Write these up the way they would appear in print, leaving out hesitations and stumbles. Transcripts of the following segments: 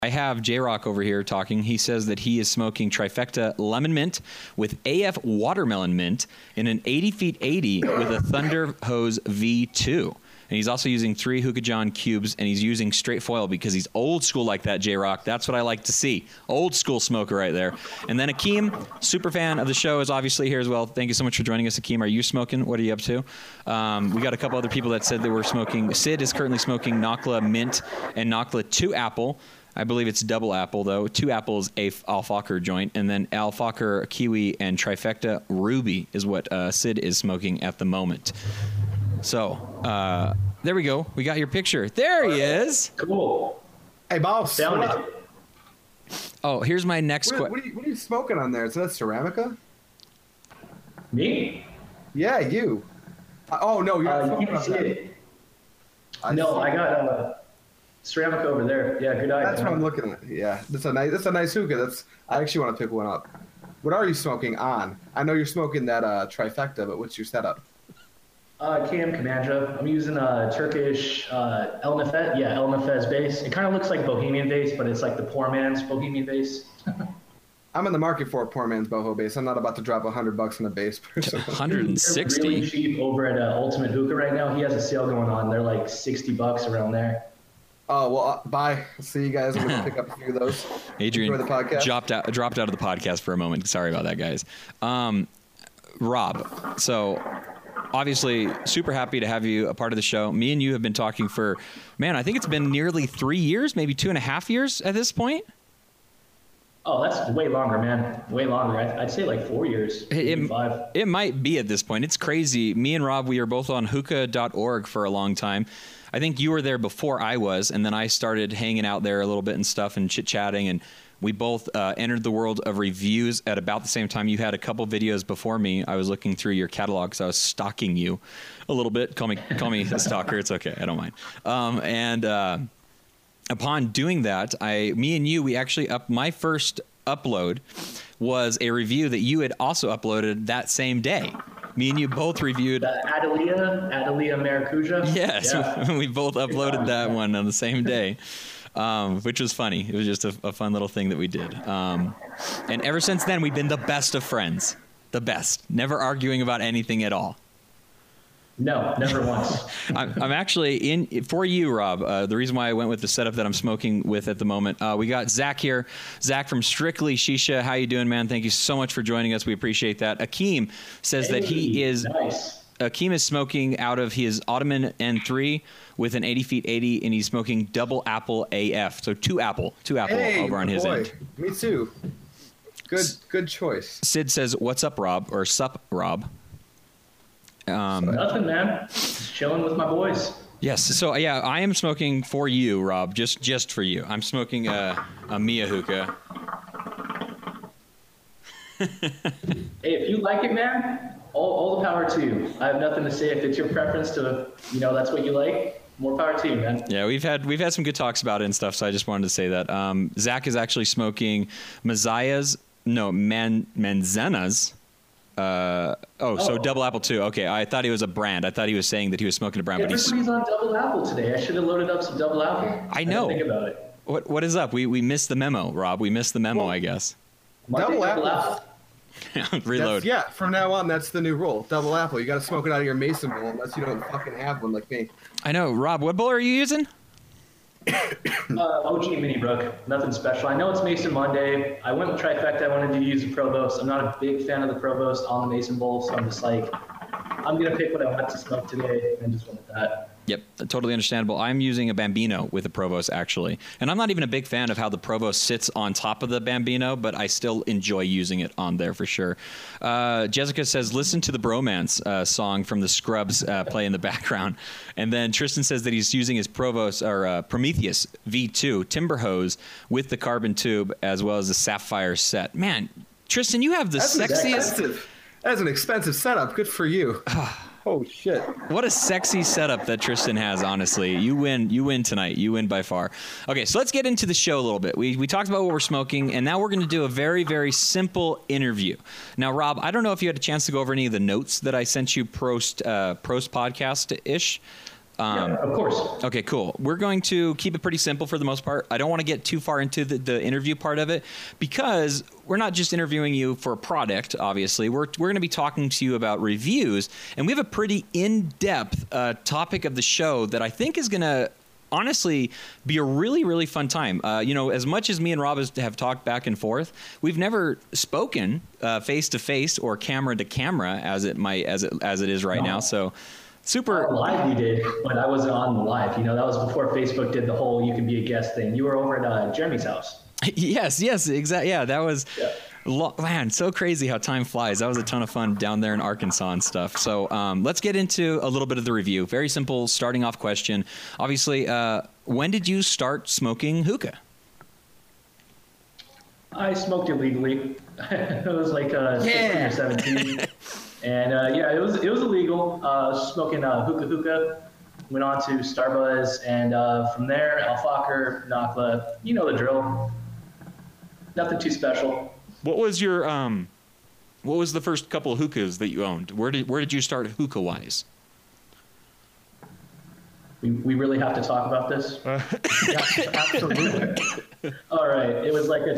I have J-Rock over here talking. He says that he is smoking Trifecta Lemon Mint with AF Watermelon Mint in an 80 feet 80 with a Thunder Hose V2. And he's also using 3 Hookah John cubes, and he's using straight foil because he's old school like that, J-Rock. That's what I like to see. Old school smoker right there. And then Akeem, super fan of the show, is obviously here as well. Thank you so much for joining us, Akeem. Are you smoking? What are you up to? We got a couple other people that said they were smoking. Sid is currently smoking Nakla Mint and Nakla 2 Apple. I believe it's double apple, though. 2 apples, Al Fokker joint. And then Al Fokker Kiwi and Trifecta Ruby is what Sid is smoking at the moment. So, there we go. We got your picture. There he is. Cool. Hey, boss. Oh, here's my next question. What are you smoking on there? Is that Ceramica? Me? Yeah, you. Oh, no, you're not smoking on that. No, I got Ceramica over there. Yeah, good eye. That's what I'm looking at. Yeah, that's a nice hookah. I actually want to pick one up. What are you smoking on? I know you're smoking that Trifecta, but what's your setup? Cam Kamanja. I'm using a Turkish El Nefes. Yeah, El Nefes base. It kind of looks like Bohemian base, but it's like the poor man's Bohemian base. I'm in the market for a poor man's boho base. I'm not about to drop $100 on a base. 160. They're really cheap over at Ultimate Hookah right now. He has a sale going on. They're like $60 around there. Oh, well, bye. See you guys. I'm going to pick up a few of those. Adrian Enjoy the podcast. dropped out of the podcast for a moment. Sorry about that, guys. Rob, so obviously super happy to have you a part of the show. Me and you have been talking for, man, I think it's been nearly 3 years, maybe 2.5 years at this point. Oh, that's way longer, man. Way longer. I'd say like 4 years. Maybe 5. It might be at this point. It's crazy. Me and Rob, we were both on hookah.org for a long time. I think you were there before I was, and then I started hanging out there a little bit and stuff and chit-chatting, and we both entered the world of reviews at about the same time. You had a couple videos before me. I was looking through your catalog because I was stalking you a little bit. Call me a stalker. It's okay. I don't mind. Upon doing that, me and you, we actually my first upload was a review that you had also uploaded that same day. Me and you both reviewed Adelia Maracuja. Yes, yeah. We both uploaded that one on the same day, which was funny. It was just a fun little thing that we did. And ever since then, we've been the best of friends. The best. Never arguing about anything at all. No, never once. I'm actually for you, Rob. The reason why I went with the setup that I'm smoking with at the moment. We got Zach here. Zach from Strictly Shisha. How you doing, man? Thank you so much for joining us. We appreciate that. Akeem says that he is nice. Akeem is smoking out of his Ottoman N3 with an 80 feet 80, and he's smoking double apple AF. So two apple over on his end. Me too. Good choice. Sid says, "What's up, Rob?" or "Sup, Rob?" Nothing, man. Just chilling with my boys. Yes. So yeah, I am smoking for you, Rob. Just for you. I'm smoking a Mia hookah. Hey, if you like it, man, all the power to you. I have nothing to say. If it's your preference to, that's what you like, more power to you, man. Yeah, we've had some good talks about it and stuff. So I just wanted to say that. Zach is actually smoking Manzana's. So double apple too. Okay, I thought he was a brand. I thought he was saying that he was smoking a brand. But everybody's on double apple today. I should have loaded up some double apple. I know. Think about it. What is up? We missed the memo, Rob. We missed the memo, I guess. Double apple. Reload. From now on, that's the new rule. Double apple. You got to smoke it out of your Mason bowl unless you don't fucking have one like me. I know. Rob, what bowl are you using? OG Mini Brook. Nothing special. I know it's Mason Monday. I went with Trifecta. I wanted to use the Provost. I'm not a big fan of the Provost on the Mason Bowl, so I'm just like, I'm going to pick what I want to smoke today and just went with that. Yep, totally understandable. I'm using a Bambino with the Provost, actually. And I'm not even a big fan of how the Provost sits on top of the Bambino, but I still enjoy using it on there for sure. Jessica says, listen to the Bromance song from the Scrubs play in the background. And then Tristan says that he's using his Provost or Prometheus V2 Timber Hose with the carbon tube as well as the Sapphire set. Man, Tristan, you have the sexiest... That's an expensive setup. Good for you. Oh, shit. What a sexy setup that Tristan has, honestly. You win tonight. You win by far. Okay, so let's get into the show a little bit. We talked about what we're smoking, and now we're going to do a very, very simple interview. Now, Rob, I don't know if you had a chance to go over any of the notes that I sent you post podcast-ish. Yeah, of course. Okay, cool. We're going to keep it pretty simple for the most part. I don't want to get too far into the interview part of it because we're not just interviewing you for a product, obviously. We're going to be talking to you about reviews, and we have a pretty in-depth topic of the show that I think is going to honestly be a really, really fun time. As much as me and Rob have talked back and forth, we've never spoken face to face or camera to camera as it is right now. So super live you did, but I wasn't on the live. That was before Facebook did the whole you can be a guest thing. You were over at Jeremy's house. Yes, exactly. Yeah, that was man, so crazy how time flies. That was a ton of fun down there in Arkansas and stuff. So let's get into a little bit of the review. Very simple starting off question. Obviously, when did you start smoking hookah? I smoked illegally. It was like 16 or 17. And it was illegal. Smoking hookah. Went on to Starbuzz, and from there, Al Fakir, Nakla. You know the drill. Nothing too special. What was your what was the first couple of hookahs that you owned? Where did you start hookah wise? We really have to talk about this? Yeah, absolutely. All right. It was like a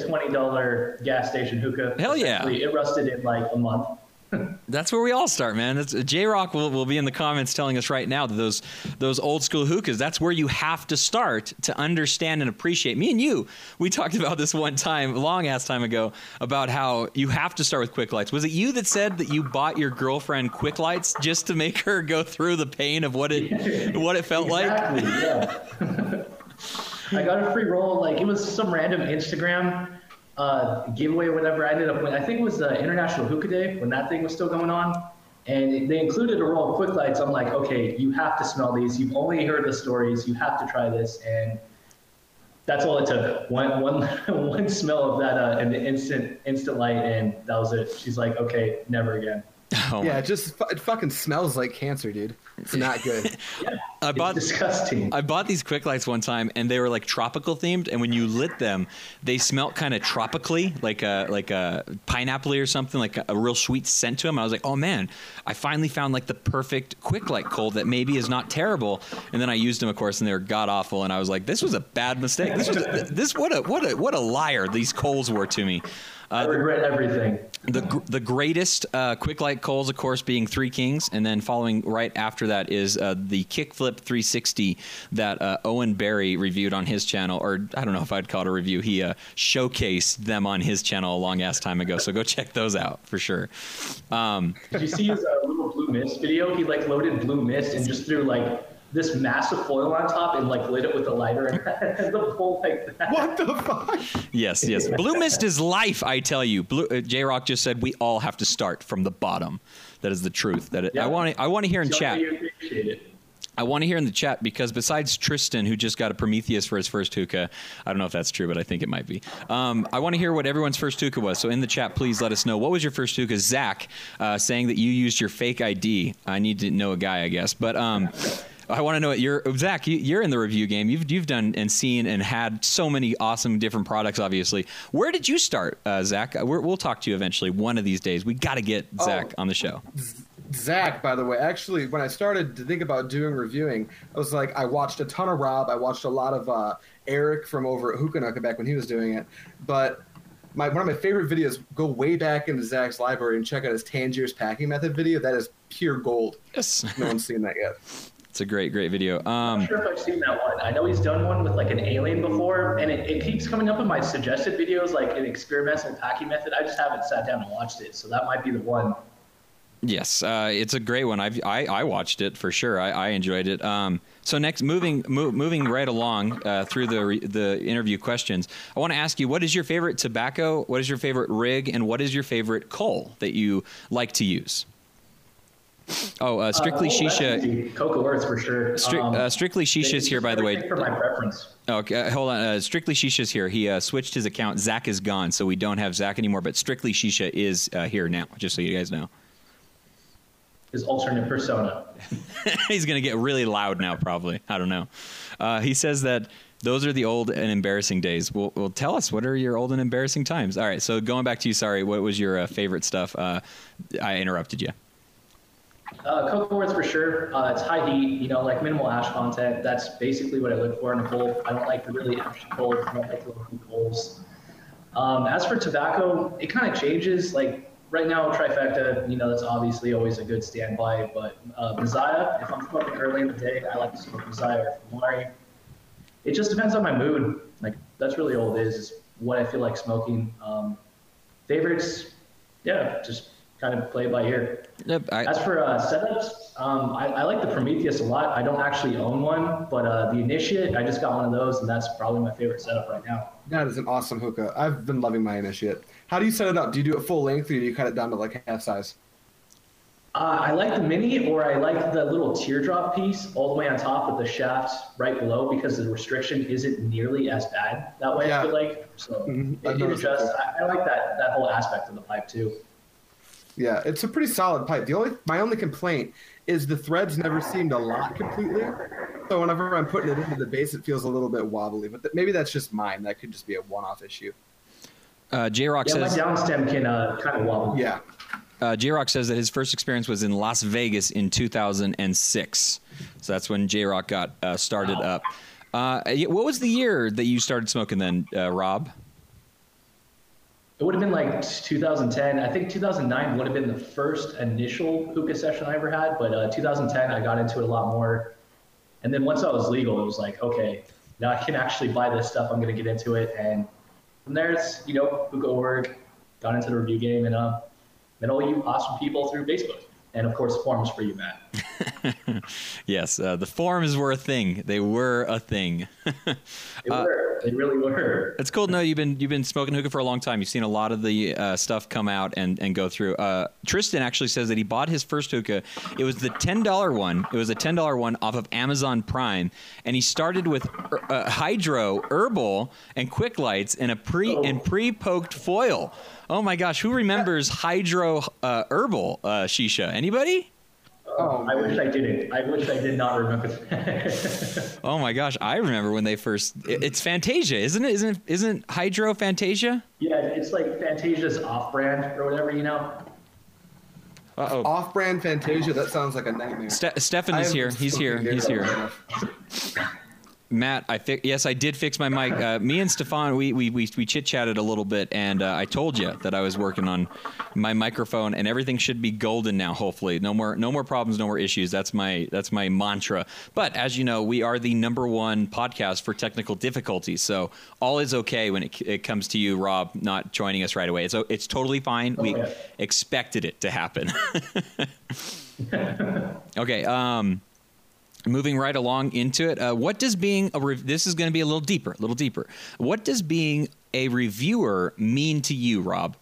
$20 gas station hookah. Hell yeah. It rusted in like a month. That's where we all start, man. J-Rock will be in the comments telling us right now that those old school hookahs, that's where you have to start to understand and appreciate. Me and you, we talked about this one time, long ass time ago, about how you have to start with quick lights. Was it you that said that you bought your girlfriend quick lights just to make her go through the pain of what it felt exactly, like? Yeah. I got a free roll, like it was some random Instagram giveaway or whatever. I ended up winning. I think it was the International Hookah Day when that thing was still going on, and they included a roll of quick lights. I'm like, okay, you have to smell these. You've only heard the stories. You have to try this, and that's all it took. One smell of that, and the instant light, and that was it. She's like, okay, never again. Oh yeah, it fucking smells like cancer, dude. It's not good. Yeah, it's disgusting. I bought these quick lights one time, and they were like tropical themed. And when you lit them, they smelled kind of tropically, like a pineapple or something, like a real sweet scent to them. I was like, oh man, I finally found like the perfect quick light coal that maybe is not terrible. And then I used them, of course, and they were god awful. And I was like, this was a bad mistake. What a liar these coals were to me. I regret everything. The greatest quick light coals, of course, being Three Kings, and then following right after that is the Kickflip 360 that Owen Barry reviewed on his channel, or I don't know if I'd call it a review. He showcased them on his channel a long ass time ago, so go check those out for sure. Did you see his little Blue Mist video? He like loaded Blue Mist and just threw like this massive foil on top and like lit it with a lighter and the bowl like that. What the fuck? Yes. Blue Mist is life, I tell you. J-Rock just said we all have to start from the bottom. That is the truth. I want to hear in chat. I want to hear in the chat because besides Tristan, who just got a Prometheus for his first hookah, I don't know if that's true, but I think it might be. I want to hear what everyone's first hookah was. So in the chat, please let us know. What was your first hookah? Zach saying that you used your fake ID. I need to know a guy, I guess. But I want to know Zach. You're in the review game. You've done and seen and had so many awesome different products. Obviously, where did you start, Zach? We'll talk to you eventually one of these days. We got to get Zach on the show. Zach, by the way, actually, when I started to think about doing reviewing, I was like, I watched a ton of Rob. I watched a lot of Eric from over at Hookah Nuka back when he was doing it. But one of my favorite videos, go way back into Zach's library and check out his Tangier's packing method video. That is pure gold. Yes. No one's seen that yet. It's a great video. I'm not sure if I've seen that one. I know he's done one with like an alien before, and it keeps coming up in my suggested videos, like an experimental packing method. I just haven't sat down and watched it, so that might be the one. Yes, it's a great one. I watched it for sure. I enjoyed it. So next, moving right along through the interview questions, I want to ask you, what is your favorite tobacco? What is your favorite rig? And what is your favorite coal that you like to use? Oh, Strictly Shisha. Cocoa Earth for sure. Strictly Shisha's here, by the way. For my preference. Okay, hold on. Strictly Shisha's here. He switched his account. Zach is gone, so we don't have Zach anymore. But Strictly Shisha is here now, just so you guys know. His alternate persona. He's going to get really loud now, probably. I don't know. He says that those are the old and embarrassing days. Well, tell us, what are your old and embarrassing times? All right, so going back to you, sorry, what was your favorite stuff? I interrupted you. Cocoa Earth for sure. It's high heat, like minimal ash content. That's basically what I look for in a bowl. I don't like the really ashy coals. I don't like the low heat bowls. As for tobacco, it kind of changes. Like right now, Trifecta, that's obviously always a good standby. But Messiah, if I'm smoking early in the day, I like to smoke Messiah or Fumari. It just depends on my mood. Like that's really all it is what I feel like smoking. Favorites, yeah, just kind of play it by ear. Yep, As for setups, I like the Prometheus a lot. I don't actually own one, but the Initiate, I just got one of those, and that's probably my favorite setup right now. That is an awesome hookah. I've been loving my Initiate. How do you set it up? Do you do it full length, or do you cut it down to like half size? I like the mini, or I like the little teardrop piece all the way on top with the shaft right below, because the restriction isn't nearly as bad that way. Yeah. I feel like so. I like that whole aspect of the pipe too. Yeah, it's a pretty solid pipe. My only complaint is the threads never seem to lock completely. So whenever I'm putting it into the base, it feels a little bit wobbly. But maybe that's just mine. That could just be a one-off issue. J-Rock says... my downstem can kind of wobble. Yeah. J-Rock says that his first experience was in Las Vegas in 2006. So that's when J-Rock got started up. What was the year that you started smoking then, Rob? It would have been like 2010. I think 2009 would have been the first initial hookah session I ever had. But 2010, I got into it a lot more. And then once I was legal, it was like, okay, now I can actually buy this stuff. I'm going to get into it. And from there, it's, hookah.org, got into the review game, and met all you awesome people through Facebook. And, of course, forums for you, Matt. Yes, the forums were a thing. They were a thing. They were. They really were. It's cool to know you've been smoking hookah for a long time. You've seen a lot of the stuff come out and go through. Tristan actually says that he bought his first hookah. It was the $10 one. It was a $10 one off of Amazon Prime. And he started with Hydro, Herbal, and Quick Lights in a pre-poked foil. Oh my gosh, who remembers Hydro Herbal shisha? Anybody? Oh, I wish I didn't. I wish I did not remember that. Oh my gosh, I remember when they first. It's Fantasia, isn't it? Isn't Hydro Fantasia? Yeah, it's like Fantasia's off-brand or whatever, Uh-oh. Off-brand Fantasia. That sounds like a nightmare. Stefan is here. He's here. He's here. Matt, yes, I did fix my mic. Me and Stefan, we chit-chatted a little bit, and I told you that I was working on my microphone, and everything should be golden now, hopefully. No more problems, no more issues. That's my mantra. But as you know, we are the #1 podcast for technical difficulties, so all is okay when it comes to you, Rob, not joining us right away. It's totally fine. We expected it to happen. Okay, moving right along into it, what does being this is going to be a little deeper. What does being a reviewer mean to you, Rob?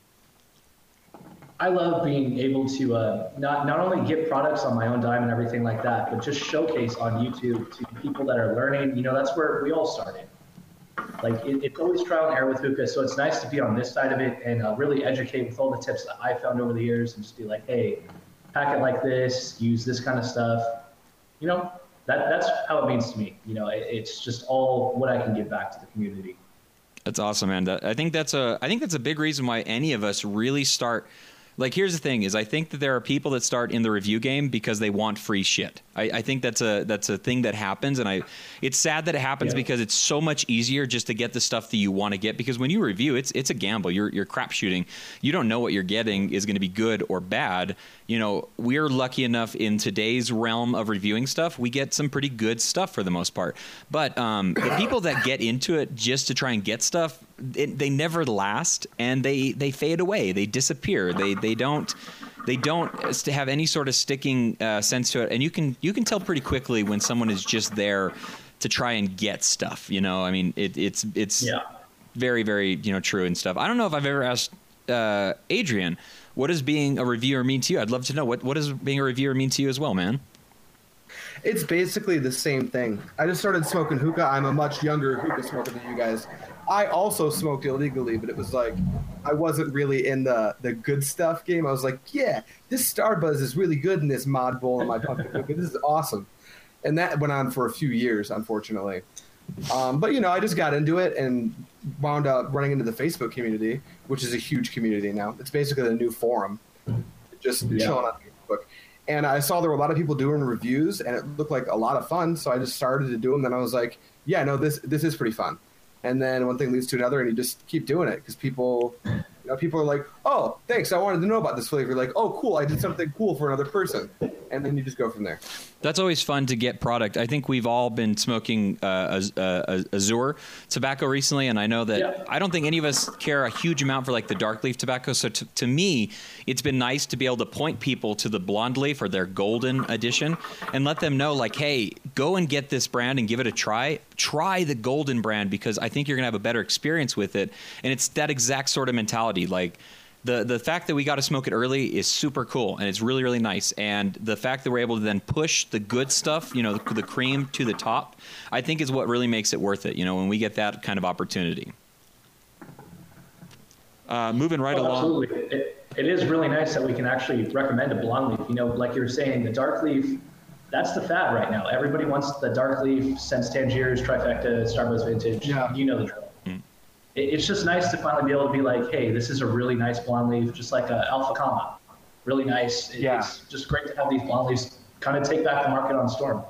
I love being able to not only get products on my own dime and everything like that, but just showcase on YouTube to people that are learning. That's where we all started. Like it's always trial and error with hookah, so it's nice to be on this side of it and really educate with all the tips that I found over the years, and just be like, hey, pack it like this, use this kind of stuff. That's how it means to me. It's just all what I can give back to the community. That's awesome, man. I think that's a big reason why any of us really start. Like, here's the thing: is I think that there are people that start in the review game because they want free shit. I think that's a thing that happens, and it's sad that it happens because it's so much easier just to get the stuff that you want to get. Because when you review, it's a gamble. You're crap shooting. You don't know what you're getting is going to be good or bad. We're lucky enough in today's realm of reviewing stuff, we get some pretty good stuff for the most part. But the people that get into it just to try and get stuff, they never last, and they fade away. They disappear. They don't have any sort of sticking sense to it, and you can tell pretty quickly when someone is just there to try and get stuff. It's very, very true and stuff. I don't know if I've ever asked Adrian, what does being a reviewer mean to you? I'd love to know what does being a reviewer mean to you as well, man. It's basically the same thing. I just started smoking hookah. I'm a much younger hookah smoker than you guys. I also smoked illegally, but it was like I wasn't really in the good stuff game. I was like, yeah, this Starbuzz is really good in this mod bowl in my pumpkin hookah. This is awesome. And that went on for a few years, unfortunately. But, I just got into it and wound up running into the Facebook community, which is a huge community now. It's basically a new forum, just chilling on Facebook. And I saw there were a lot of people doing reviews, and it looked like a lot of fun. So I just started to do them. Then I was like, yeah, no, this is pretty fun. And then one thing leads to another, and you just keep doing it because people are like, oh, thanks, I wanted to know about this flavor. Like, oh, cool, I did something cool for another person. And then you just go from there. That's always fun to get product. I think we've all been smoking Azure tobacco recently, and I know that I don't think any of us care a huge amount for like the dark leaf tobacco. So to me, it's been nice to be able to point people to the blonde leaf or their golden edition and let them know like, hey, go and get this brand and give it a try. Try the golden brand because I think you're going to have a better experience with it. And it's that exact sort of mentality. Like, the fact that we got to smoke it early is super cool, and it's really, really nice. And the fact that we're able to then push the good stuff, you know, the cream to the top, I think is what really makes it worth it, you know, when we get that kind of opportunity. Moving right along. Absolutely. It is really nice that we can actually recommend a blonde leaf. You know, like you were saying, the dark leaf, that's the fad right now. Everybody wants the dark leaf, Sense Tangiers, Trifecta, Starbucks Vintage. Yeah. You know the drill. It's just nice to finally be able to be like, hey, this is a really nice blonde leaf, just like a Alpha Kama. Really nice. It's just great to have these blonde leaves kind of take back the market on Storm.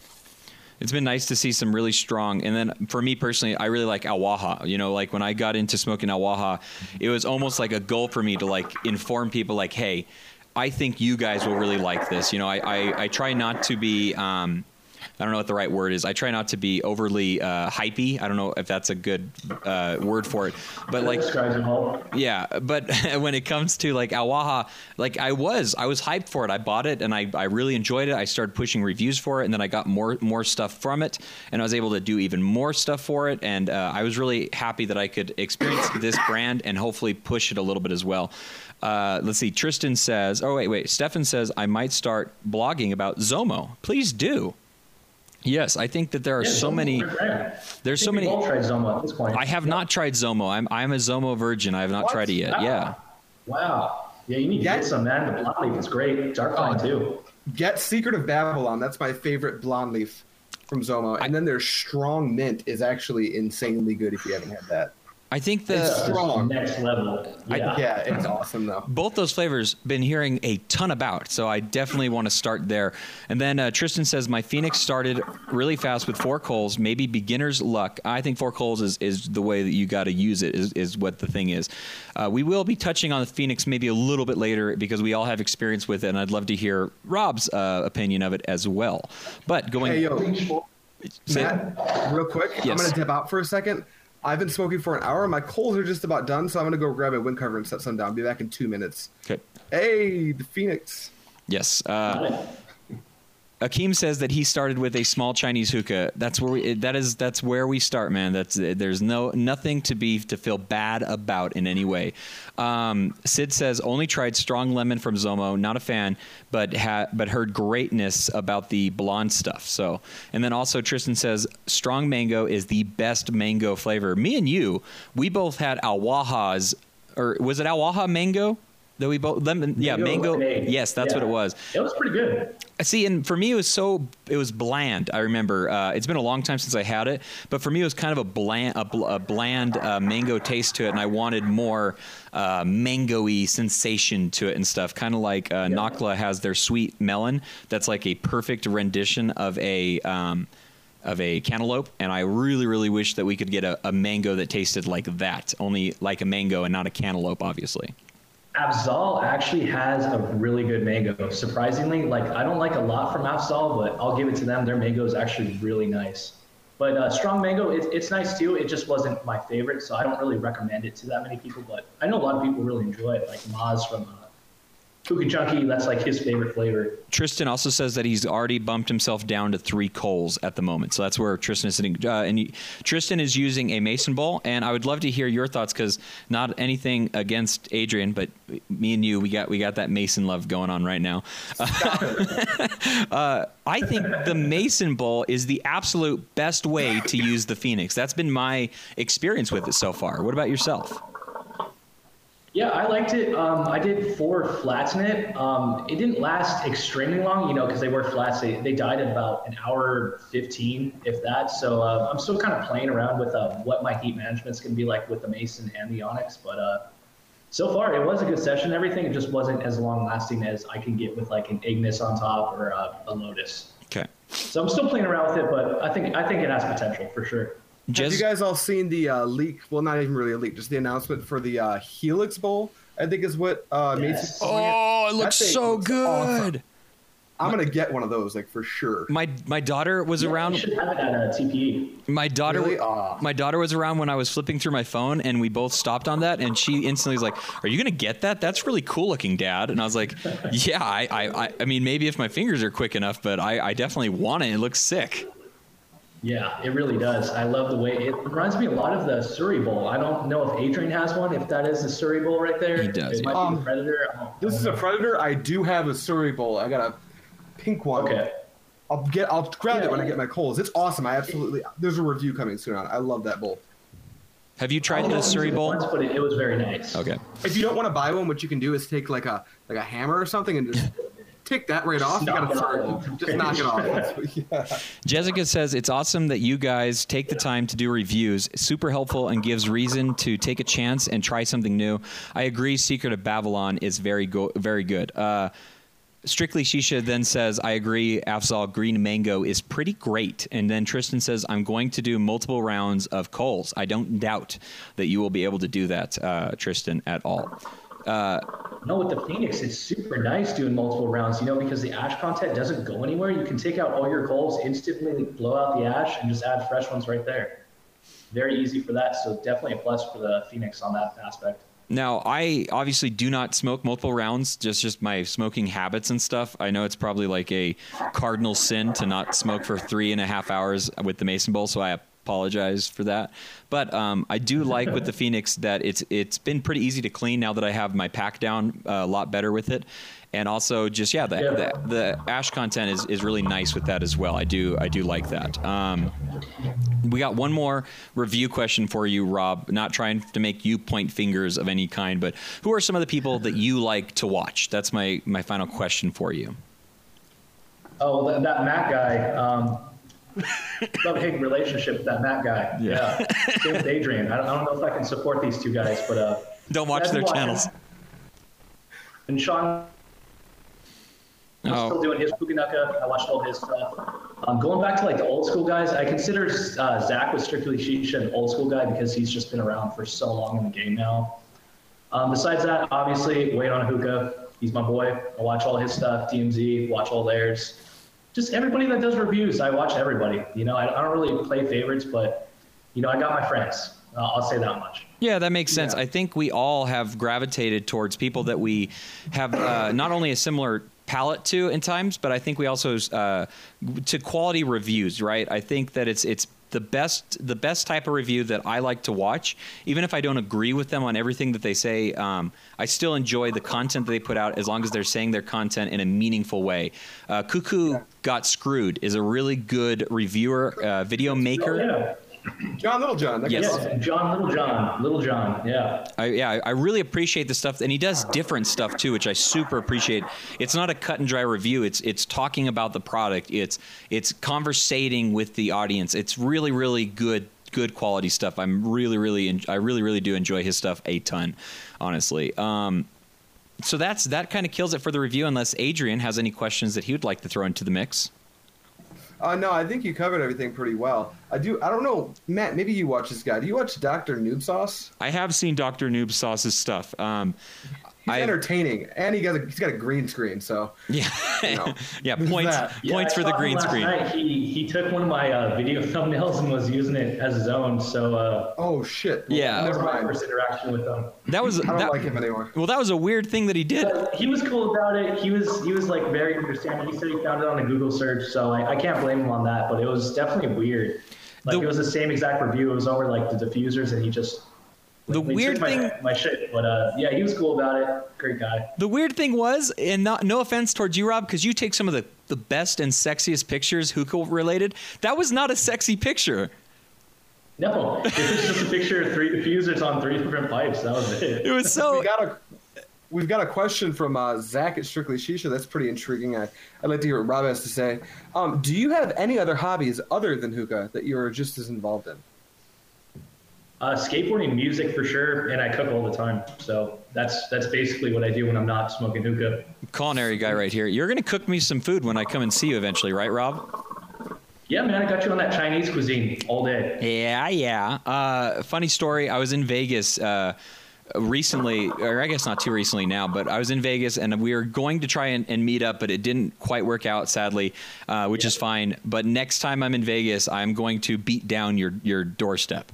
It's been nice to see some really strong. And then for me personally, I really like Al-Waha. You know, like when I got into smoking Al-Waha, it was almost like a goal for me to like inform people like, hey, I think you guys will really like this. You know, I try not to be I don't know what the right word is. I try not to be overly hypey. I don't know if that's a good word for it. But like, yeah. But when it comes to like Al-Waha, like I was hyped for it. I bought it and I really enjoyed it. I started pushing reviews for it, and then I got more stuff from it, and I was able to do even more stuff for it. And I was really happy that I could experience this brand and hopefully push it a little bit as well. Let's see. Tristan says, oh, wait. Stefan says, I might start blogging about Zomo. Please do. Yes, I think that there are so many. There's so many. We've all tried Zomo at this point. I have not tried Zomo. I'm a Zomo virgin. I have not tried it yet. Wow. Yeah. Wow. Yeah, you need to get some, man. The blonde leaf is great. Dark line too. Get Secret of Babylon. That's my favorite blonde leaf from Zomo. And then their Strong Mint is actually insanely good if you haven't had that. I think It's strong. Next level. Yeah, it's awesome though. Both those flavors been hearing a ton about, so I definitely want to start there. And then Tristan says, my Phoenix started really fast with 4 coals, maybe beginner's luck. I think 4 coals is the way that you got to use it, is what the thing is. We will be touching on the Phoenix maybe a little bit later because we all have experience with it, and I'd love to hear Rob's opinion of it as well. But going... Hey, yo, Matt, real quick, yes. I'm going to dip out for a second. I've been smoking for an hour. My coals are just about done, so I'm going to go grab a wind cover and set some down. Be back in 2 minutes. Okay. Hey, the Phoenix. Yes. Akeem says that he started with a small Chinese hookah. That's where we start, man. There's nothing to feel bad about in any way. Sid says only tried strong lemon from Zomo, not a fan, but heard greatness about the blonde stuff. So, and then also Tristan says strong mango is the best mango flavor. Me and you, we both had Al-Waha's, or was it Al-Waha mango? That we both mango. Yes, that's what it was. It was pretty good. See, and for me, it was bland. I remember it's been a long time since I had it, but for me, it was kind of a bland mango taste to it, and I wanted more mango-y sensation to it and stuff. Kind of like Nakla has their sweet melon. That's like a perfect rendition of a cantaloupe, and I really, really wish that we could get a mango that tasted like that, only like a mango and not a cantaloupe, obviously. Afzal actually has a really good mango. Surprisingly, like I don't like a lot from Afzal, but I'll give it to them. Their mango is actually really nice. But strong mango, it's nice too. It just wasn't my favorite, so I don't really recommend it to that many people. But I know a lot of people really enjoy it, like Maz from Cookie Junkie. That's like his favorite flavor. Tristan also says that he's already bumped himself down to 3 coals at the moment. So that's where Tristan is sitting. Tristan is using a mason bowl, and I would love to hear your thoughts because not anything against Adrian, but me and you, we got that mason love going on right now. I think the mason bowl is the absolute best way to use the Phoenix. That's been my experience with it so far. What about yourself? Yeah, I liked it. I did 4 flats in it. It didn't last extremely long, because they were flats. They died in about an hour 15, if that. So I'm still kind of playing around with what my heat management's going to be like with the Mason and the Onyx. But So far, it was a good session. Everything, it just wasn't as long lasting as I can get with like an Ignis on top or a Lotus. Okay. So I'm still playing around with it, but I think it has potential for sure. Have you guys all seen the leak? Well, not even really a leak, just the announcement for the Helix Bowl, I think is what Yes. Oh, it looks so good. Awesome. I'm going to get one of those, like, for sure. My daughter was around. You should have it at TPE. My daughter, Really? my daughter was around when I was flipping through my phone, and we both stopped on that, and she instantly was like, "Are you gonna get that? That's really cool looking, Dad." And I was like, "Yeah, I mean, maybe if my fingers are quick enough, but I definitely want it. It looks sick." Yeah, it really does. I love the way it reminds me a lot of the Surrey Bowl. I don't know if Adrian has one. If that is the Surrey Bowl right there, He does. It might be the Predator. This is a Predator. I do have a Surrey Bowl. I got a pink one. Okay. I'll grab it when I get my Coles. It's awesome. There's a review coming soon on it. I love that bowl. Have you tried the I've Surrey used it Bowl? once, but it was very nice. Okay. If you don't want to buy one, what you can do is take like a hammer or something and just take that right off. You Knock got it to off. just knock it off. Yeah. Jessica says it's awesome that you guys take the time to do reviews. Super helpful and gives reason to take a chance and try something new. I agree. Secret of Babylon is very good. Strictly Shisha then says, I agree, Afzal, Green Mango is pretty great. And then Tristan says, I'm going to do multiple rounds of Coles. I don't doubt that you will be able to do that, Tristan, at all. No, with the Phoenix, it's super nice doing multiple rounds, because the ash content doesn't go anywhere. You can take out all your Coles, instantly blow out the ash, and just add fresh ones right there. Very easy for that, so definitely a plus for the Phoenix on that aspect. Now, I obviously do not smoke multiple rounds, just my smoking habits and stuff. I know it's probably like a cardinal sin to not smoke for 3.5 hours with the Mason Bowl, so I apologize for that. But I do like with the Phoenix that it's been pretty easy to clean now that I have my pack down a lot better with it. And also just, the ash content is really nice with that as well. I do like that. We got one more review question for you, Rob. Not trying to make you point fingers of any kind, but who are some of the people that you like to watch? That's my final question for you. Oh, that Matt guy. Love-hate relationship with that Matt guy. Yeah. Same with Adrian. I don't know if I can support these two guys, but don't watch their channels. And Sean. I'm still doing his Pukanuka. I watched all his stuff. Going back to like the old school guys, I consider Zach with Strictly Shisha an old school guy because he's just been around for so long in the game now. Besides that, obviously, Wade on Hookah. He's my boy. I watch all his stuff. DMZ, watch all theirs. Just everybody that does reviews, I watch everybody. I don't really play favorites, but I got my friends. I'll say that much. Yeah, that makes sense. Yeah. I think we all have gravitated towards people that we have not only a similar palette to in times, but I think we also to quality reviews, right? I think that it's the best type of review that I like to watch. Even if I don't agree with them on everything that they say, I still enjoy the content that they put out as long as they're saying their content in a meaningful way. Cuckoo Got Screwed is a really good reviewer, video maker. Oh, yeah. John Littlejohn. Yes. John Littlejohn. Yeah. I really appreciate the stuff, and he does different stuff too, which I super appreciate. It's not a cut and dry review. It's talking about the product. It's conversating with the audience. It's really, really good quality stuff. I really do enjoy his stuff a ton, honestly. So that kind of kills it for the review, unless Adrian has any questions that he would like to throw into the mix. No, I think you covered everything pretty well. I don't know, Matt, maybe you watch this guy. Do you watch Dr. Noob Sauce? I have seen Dr. Noob Sauce's stuff. He's entertaining, and he's got a green screen, so yeah, yeah. There's Points that. for the green screen. Last night, he took one of my video thumbnails and was using it as his own. So oh shit, yeah, never that was my mind. first interaction with him. That was I don't like him anymore. Well, that was a weird thing that he did. But he was cool about it. He was like very understanding. He said he found it on a Google search, so I can't blame him on that. But it was definitely weird. Like it was the same exact review. It was over like the diffusers, and he just. The weird thing, my shit, but yeah, he was cool about it. Great guy. The weird thing was, and no offense towards you, Rob, because you take some of the best and sexiest pictures hookah related. That was not a sexy picture. No, it was just a picture of 3 diffusers on 3 different pipes. That was it. It was so. We've got a question from Zach at Strictly Shisha. That's pretty intriguing. I'd like to hear what Rob has to say. Do you have any other hobbies other than hookah that you're just as involved in? Skateboarding, music for sure, and I cook all the time. So that's basically what I do when I'm not smoking hookah. Culinary guy right here. You're going to cook me some food when I come and see you eventually, right, Rob? Yeah, man, I got you on that Chinese cuisine all day. Yeah. Funny story. I was in Vegas recently, or I guess not too recently now, but I was in Vegas and we were going to try and meet up, but it didn't quite work out, sadly, which is fine. But next time I'm in Vegas, I'm going to beat down your doorstep.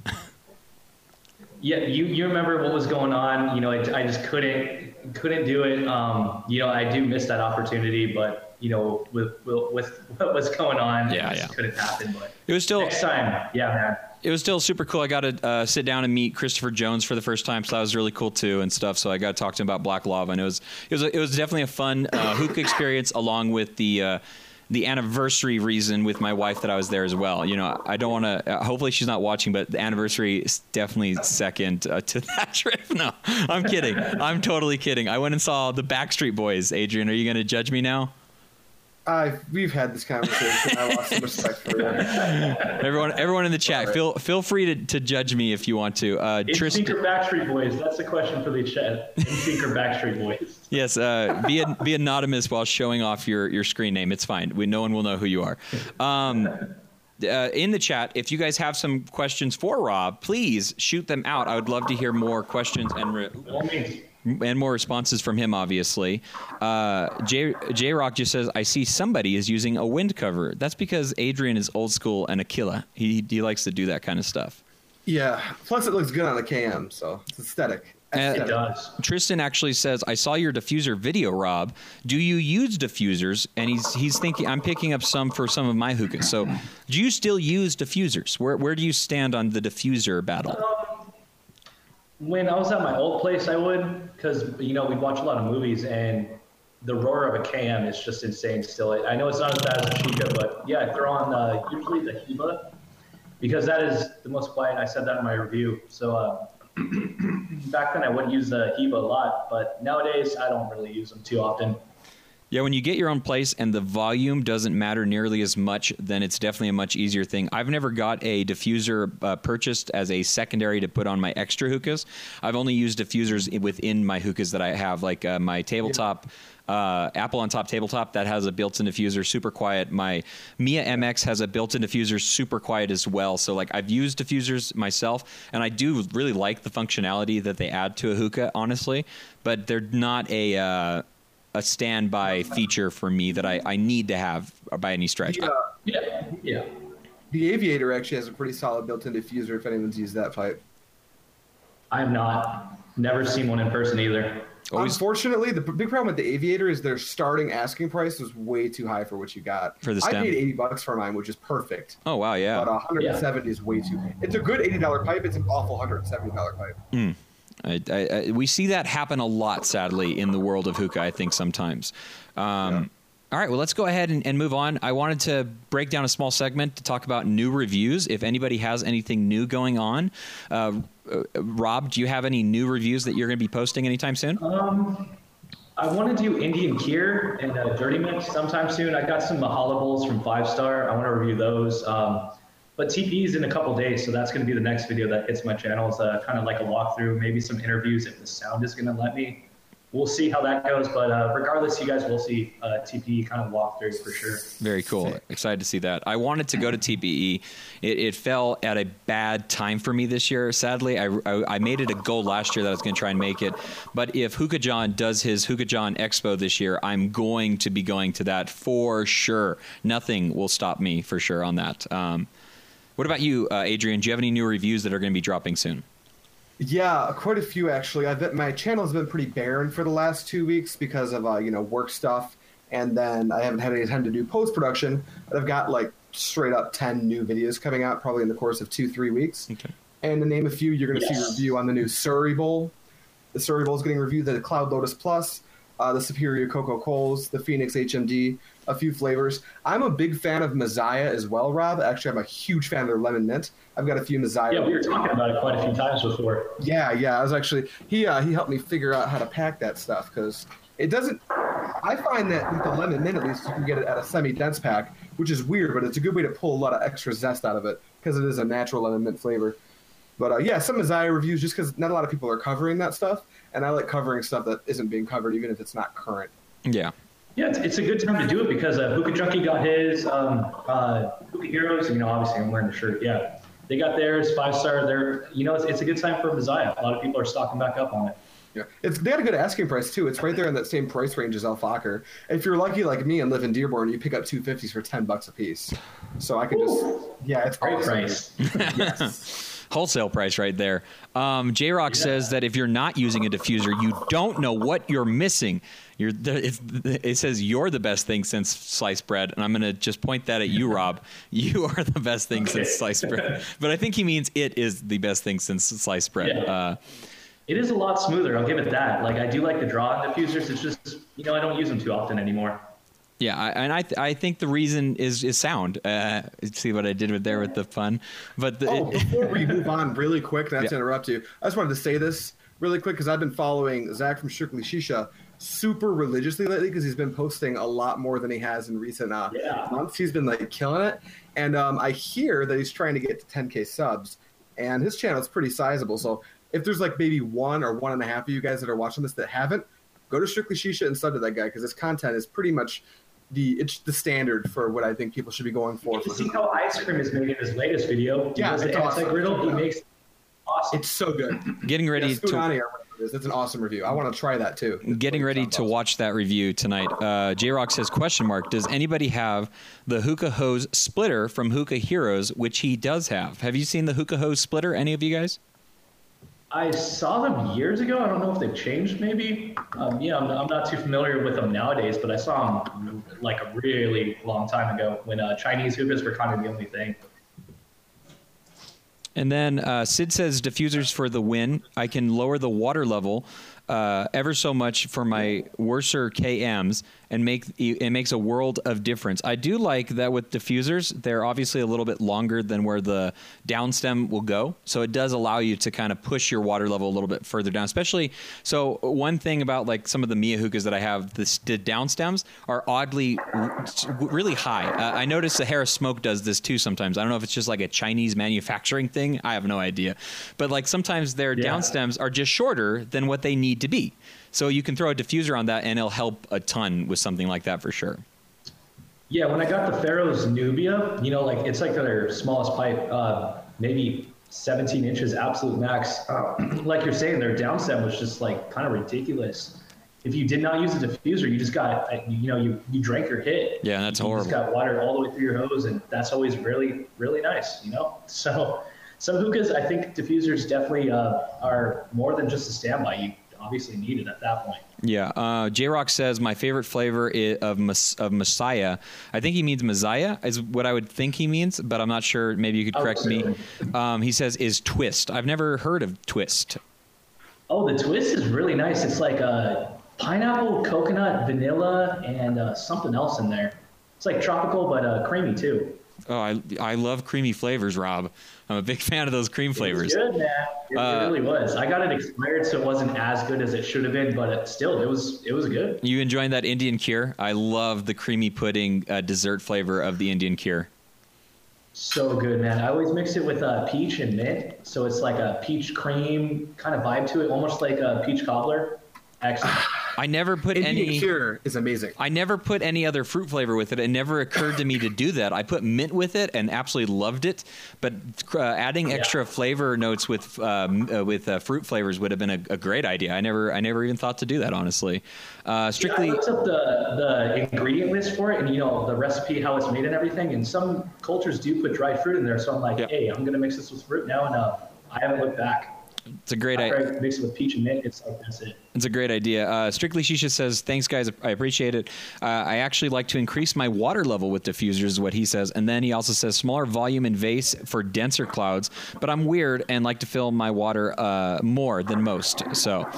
Yeah, you remember what was going on. You know, I just couldn't do it. You know, I do miss that opportunity, but you know, with what was going on, it just couldn't happen. But it was still next time, yeah, man. It was still super cool. I got to sit down and meet Christopher Jones for the first time, so that was really cool too and stuff. So I got to talk to him about Black Lava, and it was definitely a fun hookah experience, along with the anniversary reason with my wife that I was there as well. You know, I don't want to. Hopefully, she's not watching, but the anniversary is definitely second to that trip. No, I'm kidding. I'm totally kidding. I went and saw the Backstreet Boys. Adrian, are you going to judge me now? We've had this conversation. I lost some respect for you. Everyone in the chat, feel free to judge me if you want to. NSYNC or Backstreet Boys? That's the question for the chat. NSYNC or Backstreet Boys? Yes. Be anonymous while showing off your screen name. It's fine. No one will know who you are. In the chat, if you guys have some questions for Rob, please shoot them out. I would love to hear more questions and more responses from him, obviously. J-Rock just says, I see somebody is using a wind cover. That's because Adrian is old school and a killer. He likes to do that kind of stuff. Yeah. Plus, it looks good on a KM, so it's aesthetic. It does. Tristan actually says, I saw your diffuser video, Rob. Do you use diffusers? And he's thinking, I'm picking up some for some of my hookahs. So do you still use diffusers? Where do you stand on the diffuser battle? When I was at my old place, I would, because, you know, we'd watch a lot of movies, and the roar of a KM is just insane still. I know it's not as bad as a Chica, but yeah, I throw on usually the Heba, because that is the most quiet. I said that in my review. So back then I would use the Heba a lot, but nowadays I don't really use them too often. Yeah, when you get your own place and the volume doesn't matter nearly as much, then it's definitely a much easier thing. I've never got a diffuser purchased as a secondary to put on my extra hookahs. I've only used diffusers within my hookahs that I have, like my tabletop, Apple on top tabletop that has a built-in diffuser, super quiet. My Mia MX has a built-in diffuser, super quiet as well. So like I've used diffusers myself, and I do really like the functionality that they add to a hookah, honestly. But they're not a standby feature for me that I need to have by any stretch. Yeah. The Aviator actually has a pretty solid built-in diffuser if anyone's used that pipe. I have not. Never seen one in person either. Unfortunately, the big problem with the Aviator is their starting asking price was way too high for what you got. For the stem. I paid $80 for mine, which is perfect. Oh, wow, yeah. But $170 is way too high. It's a good $80 pipe. It's an awful $170 pipe. We see that happen a lot, sadly, in the world of hookah, I think, sometimes. All right, well, let's go ahead and move on. I wanted to break down a small segment to talk about new reviews. If anybody has anything new going on, Rob, do you have any new reviews that you're going to be posting anytime soon? I want to do Indian Kier and Dirty Mix sometime soon. I got some Mahala bowls from 5 Star. I want to review those. But TP is in a couple days, so that's going to be the next video that hits my channel. It's kind of like a walkthrough, maybe some interviews if the sound is going to let me. We'll see how that goes, but regardless, you guys will see TPE kind of walkthrough for sure. Very cool. Excited to see that. I wanted to go to TPE. It fell at a bad time for me this year, sadly. I made it a goal last year that I was going to try and make it. But if Hookah John does his Hookah John Expo this year, I'm going to be going to that for sure. Nothing will stop me for sure on that. What about you, Adrian? Do you have any new reviews that are going to be dropping soon? Yeah, quite a few actually. My channel has been pretty barren for the last 2 weeks because of work stuff, and then I haven't had any time to do post production. But I've got like straight up 10 new videos coming out probably in the course of 2-3 weeks. Okay. And to name a few, you're going to see a review on the new Surrey Bowl. The Surrey Bowl is getting reviewed. The Cloud Lotus Plus, the Superior Cocoa Coals, the Phoenix HMD, a few flavors. I'm a big fan of Messiah as well, Rob. Actually, I'm a huge fan of their lemon mint. I've got a few Messiah. Yeah, we were talking about it quite a few times before. Yeah. I was actually he helped me figure out how to pack that stuff because it doesn't. I find that with the lemon mint, at least you can get it at a semi-dense pack, which is weird, but it's a good way to pull a lot of extra zest out of it because it is a natural lemon mint flavor. But yeah, some Mazaya reviews just because not a lot of people are covering that stuff, and I like covering stuff that isn't being covered, even if it's not current. Yeah. Yeah, it's a good time to do it because Hookah Junkie got his, Hookah Heroes, obviously I'm wearing the shirt. Yeah, they got theirs, 5-star. It's a good time for Mazaya. A lot of people are stocking back up on it. Yeah, they got a good asking price too. It's right there in that same price range as Alfaker. If you're lucky like me and live in Dearborn, you pick up 250s for $10 a piece. So I could it's great awesome. price. Yes. Wholesale price right there. J-Rock says that if you're not using a diffuser, you don't know what you're missing. It says you're the best thing since sliced bread, and I'm going to just point that at you, Rob. You are the best thing since sliced bread. But I think he means it is the best thing since sliced bread. Yeah. It is a lot smoother. I'll give it that. Like, I do like the draw diffusers. It's just, I don't use them too often anymore. Yeah, and I think the reason is sound. See what I did with the fun. But before we move on really quick, not to interrupt you, I just wanted to say this really quick because I've been following Zach from Strictly Shisha super religiously lately because he's been posting a lot more than he has in recent months. He's been like killing it, and I hear that he's trying to get to 10K subs, and his channel is pretty sizable. So if there's like maybe 1 or 1.5 of you guys that are watching this that haven't, go to Strictly Shisha and sub to that guy because his content is pretty much it's the standard for what I think people should be going for. You see how Ice Cream is making his latest video? Yeah, it's awesome. Anti-Griddle. He makes awesome. It's so good. Getting ready to. It's an awesome review. I want to try that too. Getting ready to watch that review tonight. J-Rock says, ? Does anybody have the Hookah Hose splitter from Hookah Heroes, which he does have? Have you seen the Hookah Hose splitter, any of you guys? I saw them years ago. I don't know if they've changed maybe. I'm not too familiar with them nowadays, but I saw them like a really long time ago when Chinese hookahs were kind of the only thing. And then Sid says, diffusers for the win. I can lower the water level ever so much for my worser KMs, and it makes a world of difference. I do like that with diffusers. They're obviously a little bit longer than where the downstem will go, so it does allow you to kind of push your water level a little bit further down. Especially, so one thing about like some of the Mia hookahs that I have, the downstems are oddly really high. I noticed the Harris Smoke does this too sometimes. I don't know if it's just like a Chinese manufacturing thing. I have no idea, but like sometimes their downstems are just shorter than what they need to be. So you can throw a diffuser on that and it'll help a ton with something like that for sure. Yeah, when I got the Pharaoh's Nubia, it's like their smallest pipe, maybe 17 inches absolute max. Like you're saying, their downstem was just like kind of ridiculous. If you did not use a diffuser, you just got, you drank your hit. Yeah, that's horrible. You just got water all the way through your hose, and that's always really, really nice, So some hookahs, I think diffusers definitely are more than just a standby. You obviously need it at that point. Yeah. J-Rock says, my favorite flavor of Messiah. I think he means Messiah is what I would think he means, but I'm not sure. Maybe you could correct me. He says, is Twist. I've never heard of Twist. Oh, the Twist is really nice. It's like pineapple, coconut, vanilla, and something else in there. It's like tropical, but creamy too. Oh, I love creamy flavors, Rob. I'm a big fan of those cream flavors. It was good, man. It really was. I got it expired, so it wasn't as good as it should have been, but it was good. You enjoying that Indian Cure? I love the creamy pudding dessert flavor of the Indian Cure. So good, man. I always mix it with peach and mint, so it's like a peach cream kind of vibe to it, almost like a peach cobbler. Excellent. I never put Indian Cure is amazing. I never put any other fruit flavor with it. It never occurred to me to do that. I put mint with it and absolutely loved it. But adding extra flavor notes with fruit flavors would have been a great idea. I never even thought to do that, honestly. Strictly, I looked up the ingredient list for it and the recipe, how it's made and everything. And some cultures do put dried fruit in there. So I'm like, hey, I'm gonna mix this with fruit now, and I haven't looked back. It's a great idea. Mix it with peach and mint. It's like that's it. It's a great idea. Strictly Shisha says, thanks, guys. I appreciate it. I actually like to increase my water level with diffusers, is what he says. And then he also says smaller volume in vase for denser clouds. But I'm weird and like to fill my water more than most. So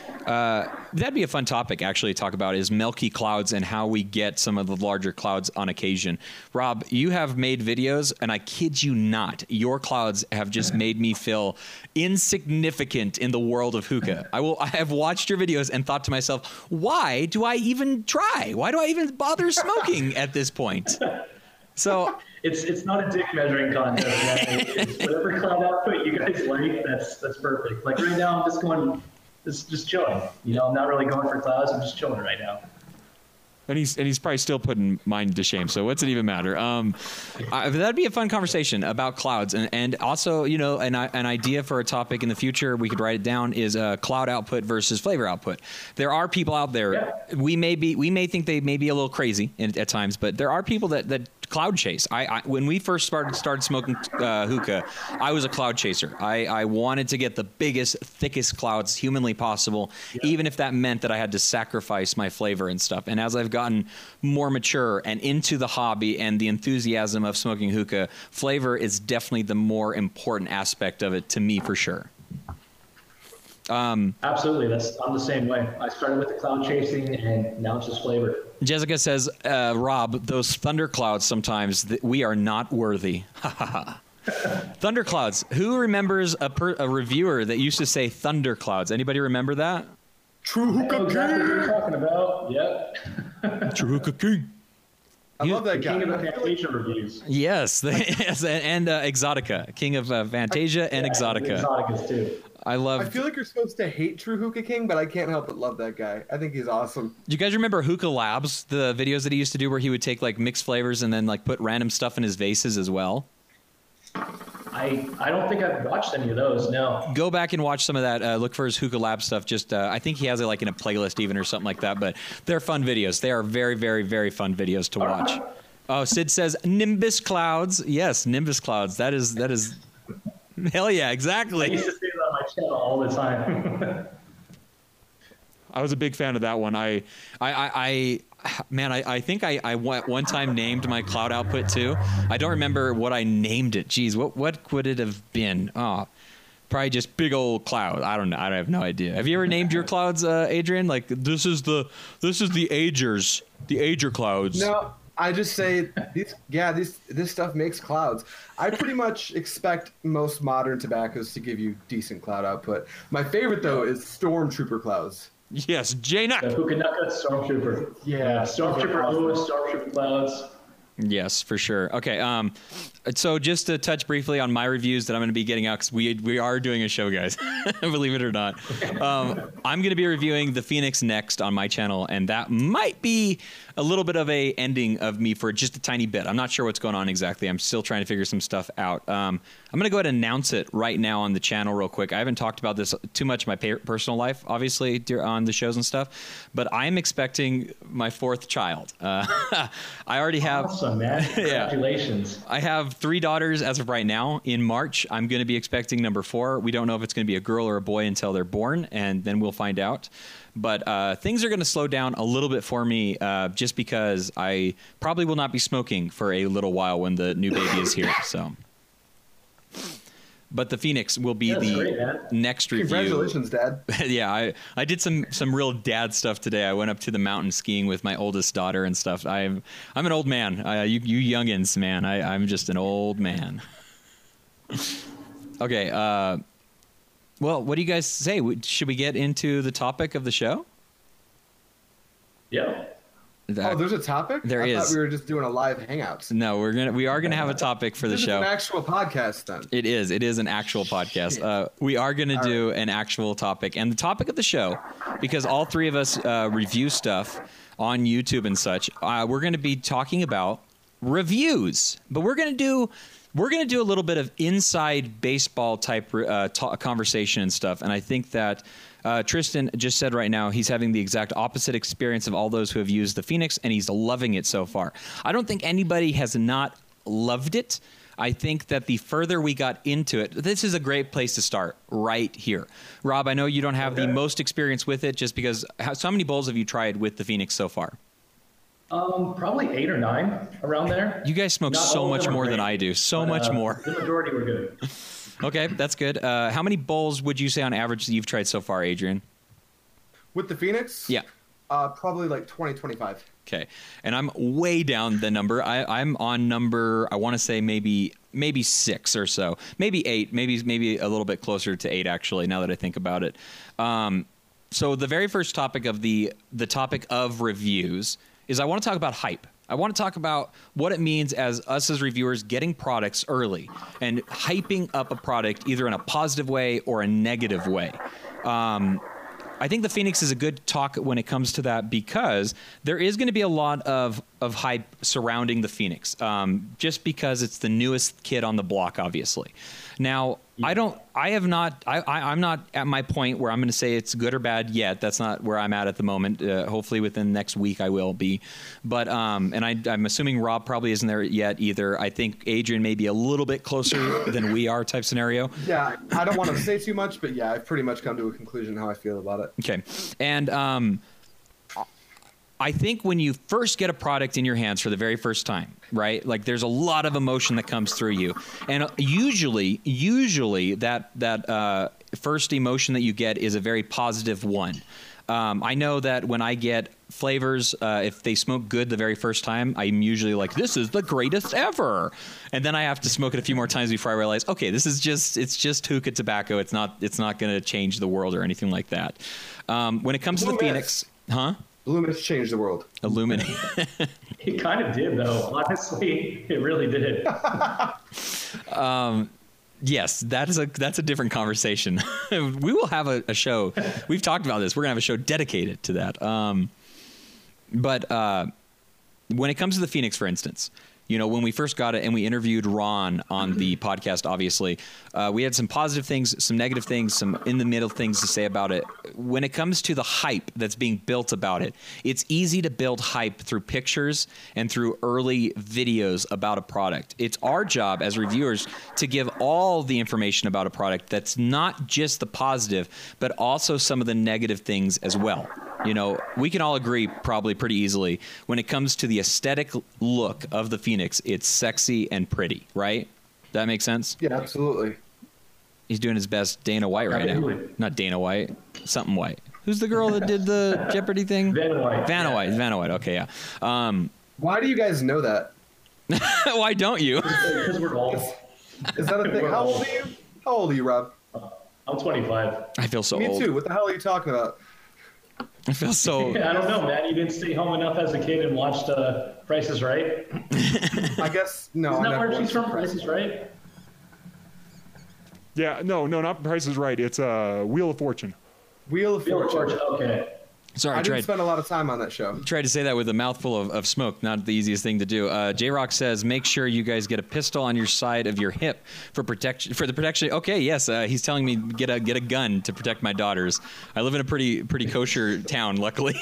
that'd be a fun topic, actually, to talk about is milky clouds and how we get some of the larger clouds on occasion. Rob, you have made videos, and I kid you not, your clouds have just made me feel insignificant in the world of hookah. I have watched your videos and thought to myself, why do I even try? Why do I even bother smoking at this point? So It's not a dick measuring contest, man. It's whatever cloud output you guys like, that's perfect. Like right now, I'm just going, just chilling. You know, I'm not really going for clouds. I'm just chilling right now. And he's probably still putting mine to shame. So what's it even matter? That'd be a fun conversation about clouds, and also, you know, an idea for a topic in the future. We could write it down is cloud output versus flavor output. There are people out there. Yeah. We may think they may be a little crazy at times, but there are people that cloud chase. When we first started smoking hookah, I was a cloud chaser. I wanted to get the biggest, thickest clouds humanly possible, even if that meant that I had to sacrifice my flavor and stuff. And as I've gotten more mature and into the hobby and the enthusiasm of smoking hookah, flavor is definitely the more important aspect of it to me, for sure. Absolutely. I'm the same way. I started with the cloud chasing, and now it's just flavor. Jessica says, Rob, those thunderclouds sometimes, we are not worthy. Thunderclouds. Who remembers a reviewer that used to say thunderclouds? Anybody remember that? True Hookah King. Exactly what you're talking about. Yep. True Hookah King. I love that guy. King of the Fantasia reviews. Yes, yes, and Exotica, King of Fantasia and Exotica. Exoticas too. I feel like you're supposed to hate True Hookah King, but I can't help but love that guy. I think he's awesome. Do you guys remember Hookah Labs, the videos that he used to do where he would take like mixed flavors and then like put random stuff in his vases as well? I don't think I've watched any of those. No. Go back and watch some of that. Look for his Hookah Lab stuff. Just I think he has it like in a playlist even or something like that. But they're fun videos. They are very, very, very fun videos to watch. Oh, Sid says Nimbus Clouds. Yes, Nimbus Clouds. That is. Hell yeah, exactly. I used to say that on my channel all the time. I was a big fan of that one. I think I one time named my cloud output too. I don't remember what I named it. Geez, what would it have been? Oh, probably just big old cloud. I don't know. I have no idea. Have you ever named your clouds, Adrian? Like this is the Agers, the Ager clouds. No, I just say this stuff makes clouds. I pretty much expect most modern tobaccos to give you decent cloud output. My favorite though is Stormtrooper clouds. Yes, J-Nuck. The Pukanuka Stormtrooper. Yeah, Stormtrooper awesome. Stormtrooper clouds. Yes, for sure. Okay, so just to touch briefly on my reviews that I'm going to be getting out, because we are doing a show, guys, believe it or not. I'm going to be reviewing the Phoenix next on my channel, and that might be a little bit of a ending of me for just a tiny bit. I'm not sure what's going on exactly. I'm still trying to figure some stuff out. I'm going to go ahead and announce it right now on the channel real quick. I haven't talked about this too much in my personal life, obviously, on the shows and stuff, but I'm expecting my fourth child. I already have... Awesome, man. Congratulations. Yeah. I have 3 daughters as of right now. In March, I'm going to be expecting number 4. We don't know if it's going to be a girl or a boy until they're born, and then we'll find out. But things are going to slow down a little bit for me just because I probably will not be smoking for a little while when the new baby is here. So, but the Phoenix will be next review. Congratulations, Dad. Yeah, I did some real dad stuff today. I went up to the mountain skiing with my oldest daughter and stuff. I'm an old man. You youngins, man. I'm just an old man. Okay. Well, what do you guys say? Should we get into the topic of the show? Yeah. There's a topic? I thought we were just doing a live hangouts. No, we are gonna have a topic for the show. This is an actual podcast then. It is an actual podcast. We are gonna do an actual topic, and the topic of the show, because all 3 of us review stuff on YouTube and such. We're gonna be talking about reviews, but we're gonna do a little bit of inside baseball type conversation and stuff. And I think that Tristan just said right now he's having the exact opposite experience of all those who have used the Phoenix, and he's loving it so far. I don't think anybody has not loved it. I think that the further we got into it, this is a great place to start right here. Rob, I know you don't have the most experience with it just because how many bowls have you tried with the Phoenix so far? Probably 8 or 9 around there. You guys smoke so much more than I do. So much more. The majority were good. Okay, that's good. How many bowls would you say on average that you've tried so far, Adrian? With the Phoenix? Yeah. Probably like 20, 25. Okay. And I'm way down the number. I'm on number, I want to say maybe 6 or so. Maybe 8. Maybe a little bit closer to 8, actually, now that I think about it. So the very first topic of the topic of reviews is I want to talk about hype. I want to talk about what it means as us as reviewers getting products early and hyping up a product either in a positive way or a negative way. I think the Phoenix is a good talk when it comes to that because there is going to be a lot of hype surrounding the Phoenix, just because it's the newest kid on the block, obviously. Now, I'm not at my point where I'm going to say it's good or bad yet. That's not where I'm at the moment. Hopefully within the next week I will be. But, and I'm assuming Rob probably isn't there yet either. I think Adrian may be a little bit closer than we are type scenario. Yeah, I don't want to say too much, but yeah, I've pretty much come to a conclusion how I feel about it. Okay. And, I think when you first get a product in your hands for the very first time, right? Like there's a lot of emotion that comes through you. And usually that first emotion that you get is a very positive one. I know that when I get flavors, if they smoke good the very first time, I'm usually like, this is the greatest ever. And then I have to smoke it a few more times before I realize, okay, it's just hookah tobacco. It's not going to change the world or anything like that. When it comes to the Phoenix, Blue Mist changed the world. Illuminate. It kind of did, though. Honestly, it really did. Yes, that's a different conversation. We will have a show. We've talked about this. We're gonna have a show dedicated to that. But when it comes to the Phoenix, for instance, you know, when we first got it and we interviewed Ron on the podcast, obviously, we had some positive things, some negative things, some in the middle things to say about it. When it comes to the hype that's being built about it, it's easy to build hype through pictures and through early videos about a product. It's our job as reviewers to give all the information about a product that's not just the positive, but also some of the negative things as well. You know, we can all agree probably pretty easily when it comes to the aesthetic look of the Phoenix, it's sexy and pretty, right? That makes sense? Yeah, absolutely. He's doing his best Dana White right now. Absolutely. Not Dana White, something White. Who's the girl that did the Jeopardy thing? Vanna White. Vanna White. Okay, yeah. Why do you guys know that? Why don't you? Because we're old. Is that a thing? How old are you? How old are you, Rob? I'm 25. I feel so Me old. too. What the hell are you talking about? I feel so. I don't know, man. You didn't stay home enough as a kid and watched Price is Right? I guess no. Isn't I that never where she's watched from, Price is Right? Yeah, no, not Price is Right. It's Wheel of Fortune. Wheel of Wheel of Fortune. Fortune. Okay. Sorry, I I didn't tried. spend a lot of time on that show. Tried to say that with a mouthful of smoke. Not the easiest thing to do. J-Rock says, make sure you guys get a pistol on your side of your hip for protection. For the protection. Okay, yes. He's telling me get a gun to protect my daughters. I live in a pretty kosher town, luckily.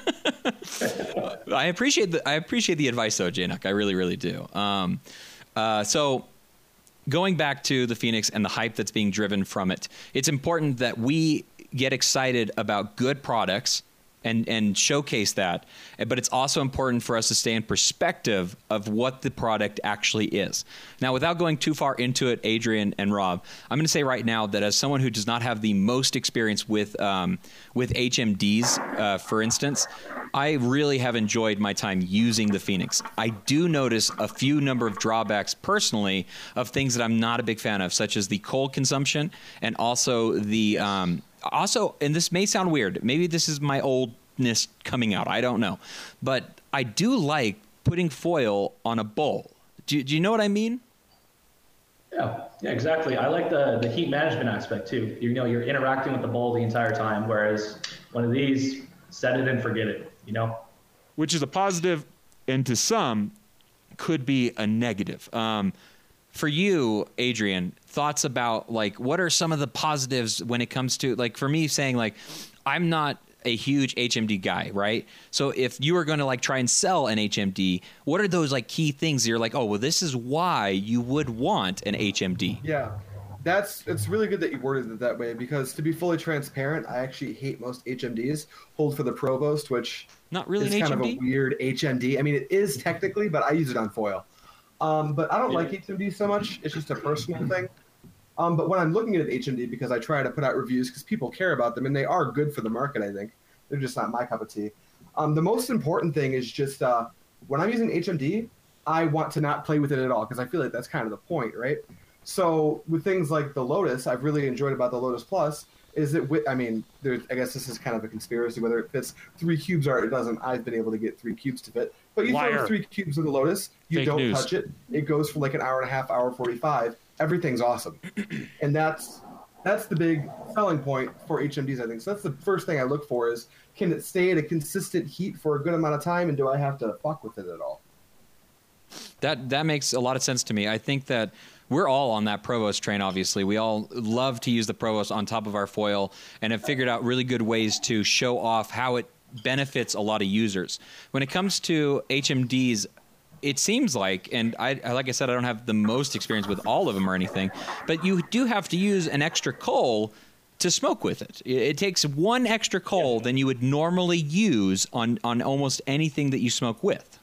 I appreciate the advice though, J-Nuck. I really, really do. So going back to the Phoenix and the hype that's being driven from it, it's important that we get excited about good products and showcase that. But it's also important for us to stay in perspective of what the product actually is. Now, without going too far into it, Adrian and Rob, I'm going to say right now that as someone who does not have the most experience with HMDs, for instance, I really have enjoyed my time using the Phoenix. I do notice a few number of drawbacks personally of things that I'm not a big fan of, such as the cold consumption and also the and this may sound weird. Maybe this is my oldness coming out. I don't know. But I do like putting foil on a bowl. Do you know what I mean? Yeah, exactly. I like the heat management aspect too. You know, you're interacting with the bowl the entire time, whereas one of these, set it and forget it, you know? Which is a positive, and to some, could be a negative. For you, Adrian, thoughts about, like, what are some of the positives when it comes to, like, for me saying, like, I'm not a huge HMD guy, right? So if you were going to, like, try and sell an HMD, what are those, like, key things that you're like, oh, well, this is why you would want an HMD? Yeah, it's really good that you worded it that way, because to be fully transparent, I actually hate most HMDs. Hold for the Provost, which Not really is an kind of a HMD? weird HMD. I mean, it is technically, but I use it on foil. But I don't like HMD so much. It's just a personal thing. But when I'm looking at an HMD, because I try to put out reviews because people care about them, and they are good for the market, I think. They're just not my cup of tea. The most important thing is just when I'm using HMD, I want to not play with it at all, because I feel like that's kind of the point, right? So with things like the Lotus, I've really enjoyed about the Lotus Plus is it with, I mean, I guess this is kind of a conspiracy, whether it fits 3 cubes or it doesn't. I've been able to get 3 cubes to fit. But you Liar. throw 3 cubes of the Lotus, you Fake don't news. touch it. It goes for like an hour and a half, hour 45. Everything's awesome. And that's the big selling point for HMDs, I think. So that's the first thing I look for is, can it stay at a consistent heat for a good amount of time, and do I have to fuck with it at all? That makes a lot of sense to me. I think that we're all on that Provost train, obviously. We all love to use the Provost on top of our foil and have figured out really good ways to show off how it benefits a lot of users. When it comes to HMDs, it seems like, and like I said, I don't have the most experience with all of them or anything, but you do have to use an extra coal to smoke with it. It takes one extra coal than you would normally use on almost anything that you smoke with.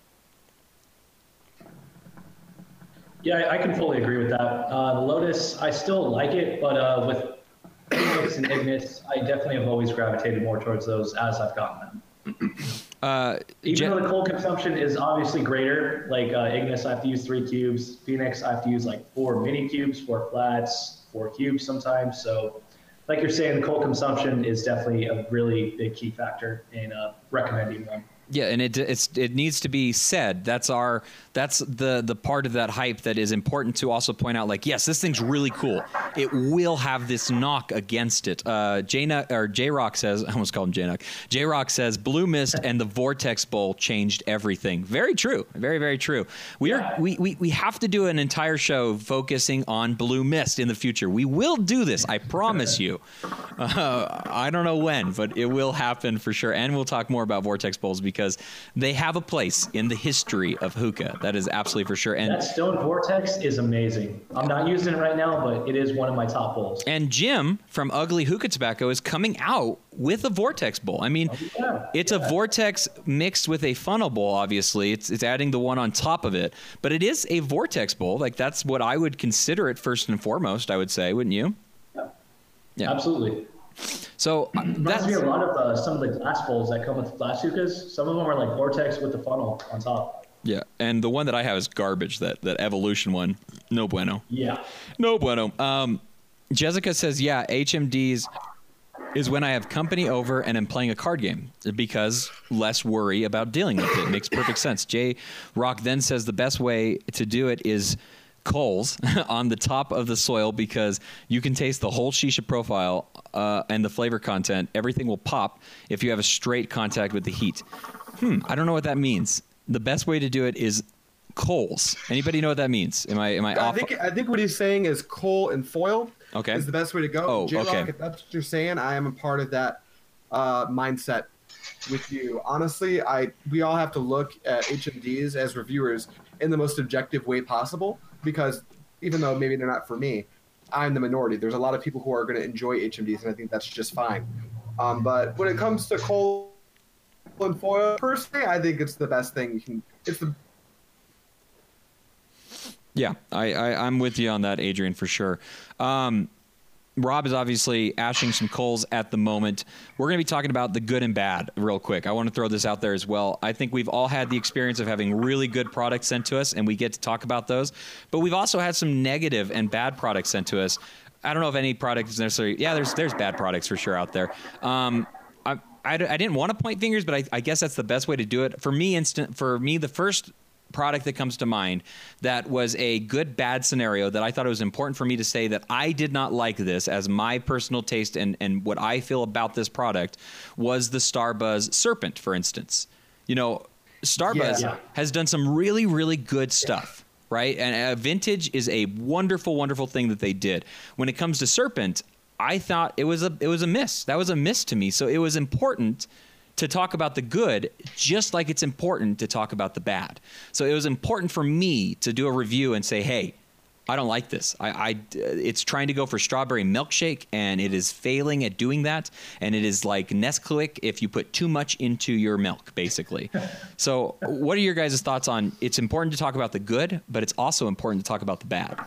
Yeah, I can fully agree with that. The Lotus, I still like it, but with Phoenix and Ignis, I definitely have always gravitated more towards those as I've gotten them. Even though the coal consumption is obviously greater, like Ignis, I have to use 3 cubes. Phoenix, I have to use like 4 mini cubes, 4 flats, 4 cubes sometimes. So, like you're saying, the coal consumption is definitely a really big key factor in recommending them. Yeah, and it needs to be said. That's the part of that hype that is important to also point out. Like, yes, this thing's really cool. It will have this knock against it. J-Rock says, I almost called him J-Knock. J-Rock says, Blue Mist and the Vortex Bowl changed everything. Very true. Very, very true. We have to do an entire show focusing on Blue Mist in the future. We will do this. I promise you. I don't know when, but it will happen for sure. And we'll talk more about Vortex Bowls because they have a place in the history of hookah. That is absolutely for sure. And that Stone Vortex is amazing. I'm not using it right now, but it is one of my top bowls. And Jim from Ugly Hookah Tobacco is coming out with a Vortex bowl. I mean, it's a Vortex mixed with a funnel bowl, obviously. It's adding the one on top of it. But it is a Vortex bowl. Like, that's what I would consider it first and foremost, I would say, wouldn't you? Yeah. Absolutely. So reminds me a lot of some of the glass bowls that come with glass hookahs. Some of them are like Vortex with the funnel on top. Yeah, and the one that I have is garbage. That Evolution one, no bueno. Yeah, no bueno. Jessica says, yeah, HMDs is when I have company over and I'm playing a card game because less worry about dealing with it. Makes perfect sense. J Rock then says the best way to do it is coals on the top of the soil because you can taste the whole shisha profile and the flavor content. Everything will pop if you have a straight contact with the heat. I don't know what that means. The best way to do it is coals. Anybody know what that means? Am I off? I think what he's saying is coal and foil is the best way to go. Oh, J-Rock, okay. if that's what you're saying, I am a part of that mindset with you. Honestly, we all have to look at HMDs as reviewers in the most objective way possible because even though maybe they're not for me, I'm the minority. There's a lot of people who are going to enjoy HMDs, and I think that's just fine. But when it comes to coal and foil, personally, I think it's the best thing you can. It's the Yeah, I'm with you on that, Adrian, for sure. Rob is obviously ashing some coals at the moment. We're going to be talking about the good and bad real quick. I want to throw this out there as well. I think we've all had the experience of having really good products sent to us, and we get to talk about those. But we've also had some negative and bad products sent to us. I don't know if any product is necessarily... Yeah, there's bad products for sure out there. I didn't want to point fingers, but I guess that's the best way to do it. For me, the first product that comes to mind that was a good bad scenario that I thought it was important for me to say that I did not like this as my personal taste and what I feel about this product was the Starbuzz Serpent, for instance. You know, Starbuzz has done some really, really good stuff, right? And Vintage is a wonderful, wonderful thing that they did. When it comes to Serpent, I thought it was a miss. That was a miss to me. So it was important to talk about the good, just like it's important to talk about the bad. So it was important for me to do a review and say, hey, I don't like this. It's trying to go for strawberry milkshake, and it is failing at doing that. And it is like Nesquik if you put too much into your milk, basically. So what are your guys' thoughts on it's important to talk about the good, but it's also important to talk about the bad?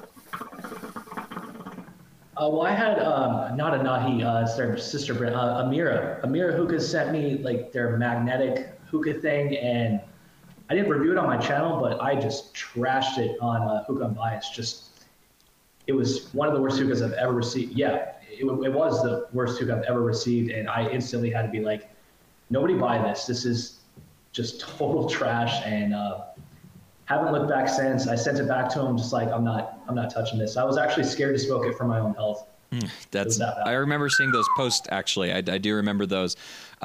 Well, I had not Anahi, it's their sister brand, Amira. Amira Hookah sent me like their magnetic hookah thing, and I didn't review it on my channel, but I just trashed it on Hookah Unbiased. It was one of the worst hookahs I've ever received. Yeah, it was the worst hookah I've ever received, and I instantly had to be like, nobody buy this. This is just total trash, and haven't looked back since. I sent it back to him, just like, I'm not touching this. I was actually scared to smoke it for my own health. I remember seeing those posts, actually. I do remember those.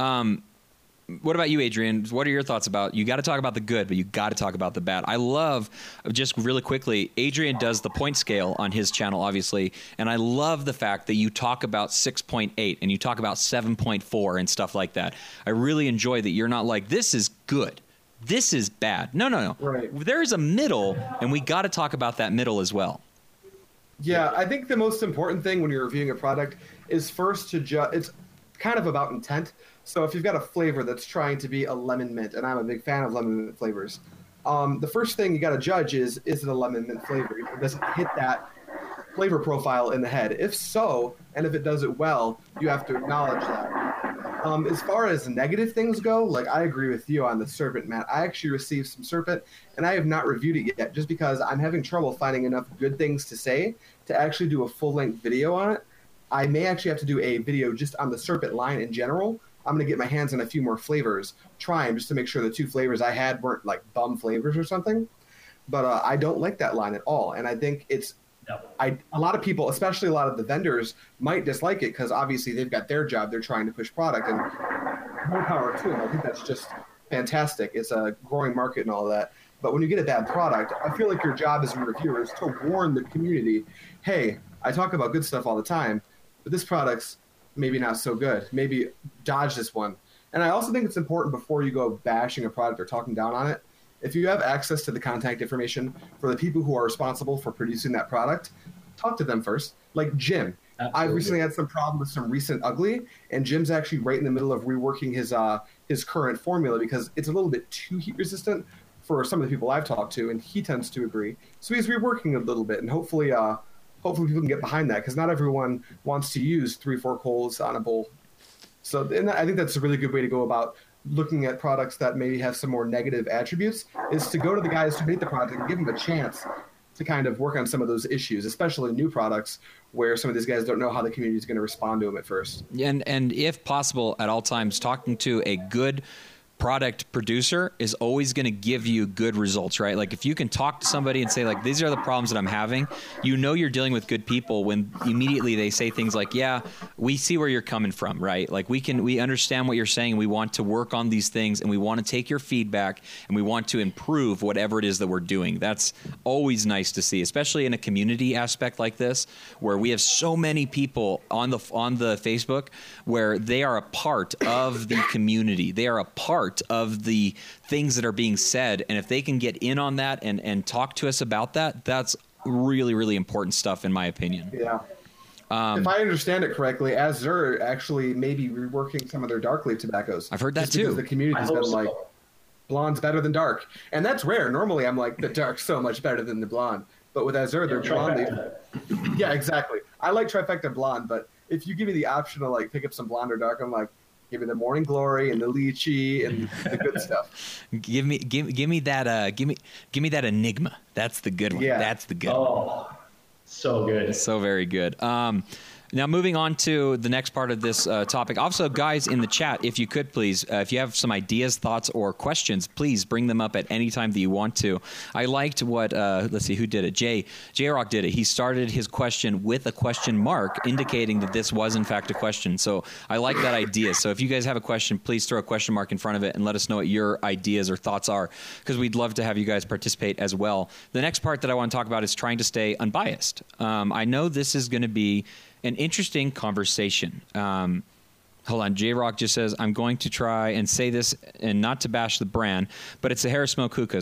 What about you, Adrian? What are your thoughts about, you got to talk about the good, but you got to talk about the bad. I love, just really quickly, Adrian does the point scale on his channel, obviously, and I love the fact that you talk about 6.8 and you talk about 7.4 and stuff like that. I really enjoy that you're not like, this is good, this is bad. No. Right. There's a middle, and we got to talk about that middle as well. Yeah, I think the most important thing when you're reviewing a product is first to judge. It's kind of about intent. So if you've got a flavor that's trying to be a lemon mint, and I'm a big fan of lemon mint flavors, the first thing you got to judge is it a lemon mint flavor? Does it hit that flavor profile in the head? If so, and if it does it well, you have to acknowledge that. As far as negative things go, like I agree with you on the serpent, Matt. I actually received some serpent, and I have not reviewed it yet just because I'm having trouble finding enough good things to say to actually do a full-length video on it. I may actually have to do a video just on the serpent line in general. I'm going to get my hands on a few more flavors, trying just to make sure the 2 flavors I had weren't like bum flavors or something. But I don't like that line at all, and I think it's a lot of people, especially a lot of the vendors, might dislike it because obviously they've got their job. They're trying to push product, and more power to them. I think that's just fantastic. It's a growing market and all that. But when you get a bad product, I feel like your job as a reviewer is to warn the community, hey, I talk about good stuff all the time, but this product's maybe not so good. Maybe dodge this one. And I also think it's important before you go bashing a product or talking down on it, if you have access to the contact information for the people who are responsible for producing that product, talk to them first. Like Jim. Absolutely. I've recently had some problem with some recent ugly, and Jim's actually right in the middle of reworking his current formula because it's a little bit too heat resistant for some of the people I've talked to, and he tends to agree. So he's reworking a little bit, and hopefully people can get behind that because not everyone wants to use 3-4 coals on a bowl. So and I think that's a really good way to go about looking at products that maybe have some more negative attributes, is to go to the guys who made the product and give them a chance to kind of work on some of those issues, especially new products where some of these guys don't know how the community is going to respond to them at first. And if possible, at all times, talking to a good product producer is always going to give you good results, right? Like if you can talk to somebody and say like, these are the problems that I'm having, you know you're dealing with good people when immediately they say things like, yeah, we see where you're coming from, right? Like we understand what you're saying. We want to work on these things and we want to take your feedback and we want to improve whatever it is that we're doing. That's always nice to see, especially in a community aspect like this, where we have so many people on the Facebook where they are a part of the community. They are a part of the things that are being said, and if they can get in on that and talk to us about that, that's really, really important stuff in my opinion. Yeah. If I understand it correctly, Azure actually may be reworking some of their dark leaf tobaccos. I've heard that just too. Because the community's been like, blonde's better than dark, and that's rare. Normally, I'm like, the dark's so much better than the blonde, but with Azure, they're blonde leaf. Yeah, exactly. I like trifecta blonde, but if you give me the option to like pick up some blonde or dark, I'm like, give me the morning glory and the lychee and the good stuff. Give me that give me that enigma. That's the good one. Yeah. That's the good one. Oh, so good. So very good. Now moving on to the next part of this topic. Also, guys in the chat, if you could please, if you have some ideas, thoughts, or questions, please bring them up at any time that you want to. I liked what, let's see, who did it? J-Rock did it. He started his question with a question mark, indicating that this was in fact a question. So I like that idea. So if you guys have a question, please throw a question mark in front of it and let us know what your ideas or thoughts are, because we'd love to have you guys participate as well. The next part that I want to talk about is trying to stay unbiased. I know this is going to be an interesting conversation. Hold on. J-Rock just says, I'm going to try and say this and not to bash the brand, but it's Sahara Smoke hookahs.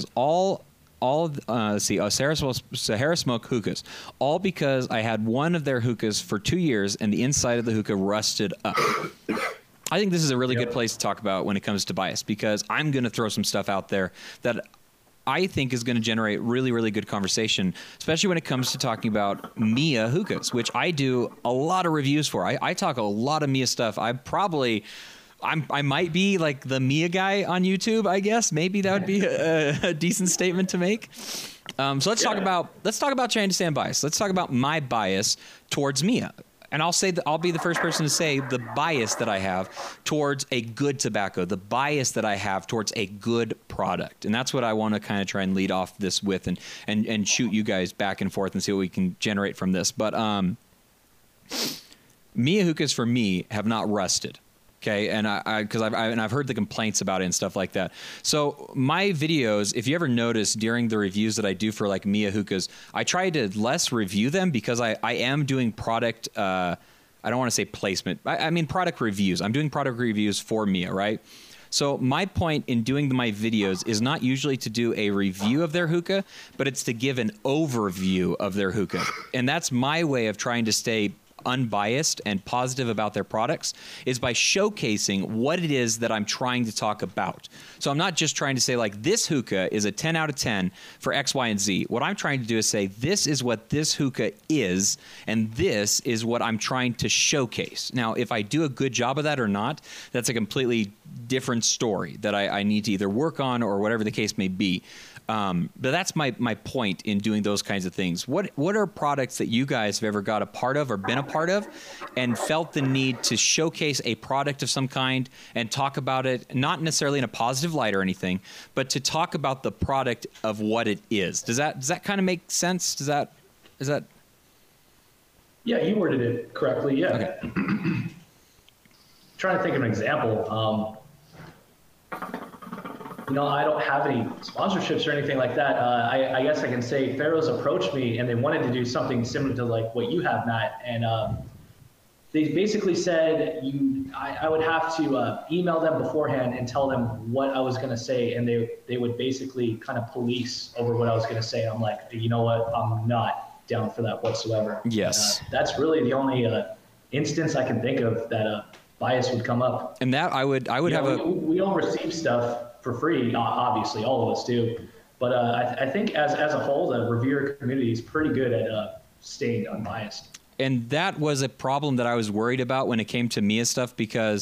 Sahara Smoke hookahs. All because I had one of their hookahs for 2 years and the inside of the hookah rusted up. I think this is a really good place to talk about when it comes to bias, because I'm going to throw some stuff out there that I think is going to generate really, really good conversation, especially when it comes to talking about Mia hookahs, which I do a lot of reviews for. I talk a lot of Mia stuff. I might be like the Mia guy on YouTube, I guess. Maybe that would be a decent statement to make. So let's talk about trying to stay unbiased. Let's talk about my bias towards Mia. and I'll say that I'll be the first person to say the bias that I have towards a good tobacco, the bias that I have towards a good product. And that's what I want to kind of try and lead off this with and shoot you guys back and forth and see what we can generate from this. But Mia hookahs for me have not rusted. Okay, and I've heard the complaints about it and stuff like that. So my videos, if you ever notice during the reviews that I do for like Mia hookahs, I try to less review them because I am doing product. I don't want to say placement. I mean product reviews. I'm doing product reviews for Mia, right? So my point in doing my videos is not usually to do a review of their hookah, but it's to give an overview of their hookah, and that's my way of trying to stay unbiased and positive about their products, is by showcasing what it is that I'm trying to talk about. So I'm not just trying to say like this hookah is a 10 out of 10 for X, Y, and Z. What I'm trying to do is say this is what this hookah is, and this is what I'm trying to showcase. Now, if I do a good job of that or not, that's a completely different story that I need to either work on or whatever the case may be. But that's my point in doing those kinds of things. What are products that you guys have ever got a part of or been a part of and felt the need to showcase a product of some kind and talk about it, not necessarily in a positive light or anything, but to talk about the product of what it is? Does that kind of make sense? Is that? Yeah, you worded it correctly. Yeah. Okay. Trying to think of an example. I don't have any sponsorships or anything like that. I guess I can say Pharaoh's approached me and they wanted to do something similar to like what you have, Matt. And they basically said I would have to email them beforehand and tell them what I was going to say. And they would basically kind of police over what I was going to say. I'm like, you know what? I'm not down for that whatsoever. Yes. And, that's really the only instance I can think of that bias would come up. And that I would we don't receive stuff for free, obviously, all of us do. But I think as a whole, the reviewer community is pretty good at staying unbiased. And that was a problem that I was worried about when it came to Mia stuff, because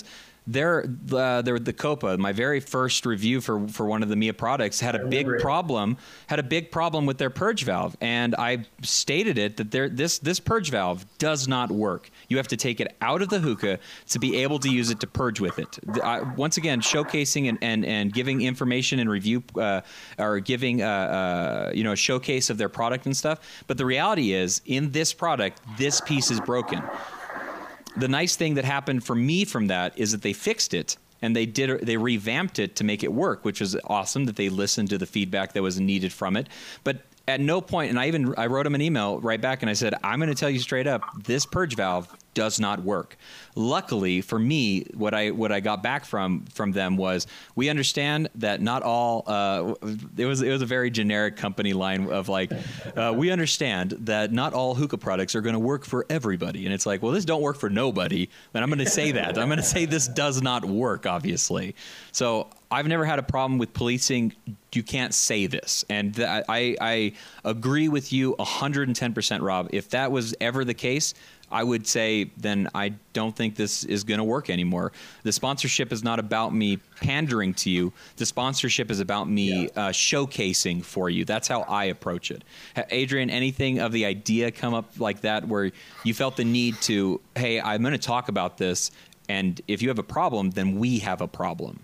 the Copa, my very first review for one of the Mia products, had a big problem with their purge valve, and I stated it that this purge valve does not work. You have to take it out of the hookah to be able to use it to purge with it. Once again, showcasing and giving information and review or giving a showcase of their product and stuff. But the reality is, in this product, this piece is broken. The nice thing that happened for me from that is that they fixed it and they revamped it to make it work, which was awesome that they listened to the feedback that was needed from it. But at no point, and I wrote them an email right back and I said, I'm going to tell you straight up, this purge valve does not work. Luckily for me, what I got back from them was, we understand that not all it was a very generic company line of like, we understand that not all hookah products are going to work for everybody. And it's like, well, this don't work for nobody. And I'm going to say that. I'm going to say this does not work, obviously. So I've never had a problem with policing. You can't say this. And I agree with you 110%, Rob. If that was ever the case, I would say then I don't think this is going to work anymore. The sponsorship is not about me pandering to you. The sponsorship is about me showcasing for you. That's how I approach it. Adrian, anything of the idea come up like that where you felt the need to, hey, I'm going to talk about this, and if you have a problem, then we have a problem?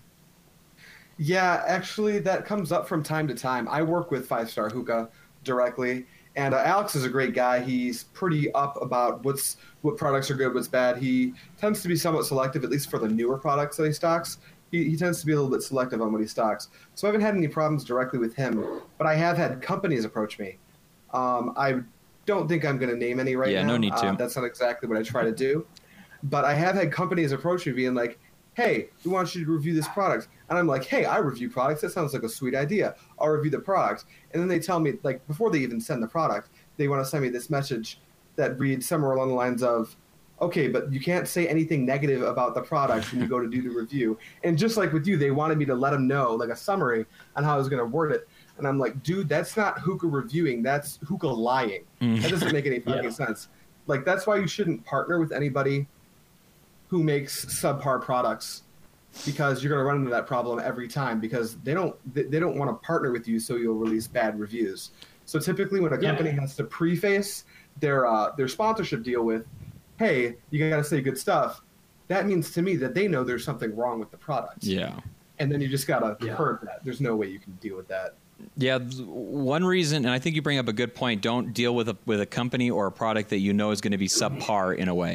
Yeah, actually, that comes up from time to time. I work with 5 Star Hookah directly, and Alex is a great guy. He's pretty up about what products are good, what's bad. He tends to be somewhat selective, at least for the newer products that he stocks. He tends to be a little bit selective on what he stocks. So I haven't had any problems directly with him, but I have had companies approach me. I don't think I'm going to name any now. Yeah, no need to. That's not exactly what I try to do. But I have had companies approach me being like, hey, we want you to review this product. And I'm like, hey, I review products. That sounds like a sweet idea. I'll review the product. And then they tell me, like, before they even send the product, they want to send me this message that reads somewhere along the lines of, okay, but you can't say anything negative about the product when you go to do the review. And just like with you, they wanted me to let them know, like a summary on how I was going to word it. And I'm like, dude, that's not hookah reviewing. That's hookah lying. That doesn't make any fucking sense. Like, that's why you shouldn't partner with anybody who makes subpar products, because you're going to run into that problem every time, because they don't want to partner with you, so you'll release bad reviews. So typically when a company has to preface their sponsorship deal with hey, you got to say good stuff, that means to me that they know there's something wrong with the product. Yeah. And then you just got to hurt that. There's no way you can deal with that. Yeah, one reason, and I think you bring up a good point, don't deal with a company or a product that you know is going to be subpar in a way.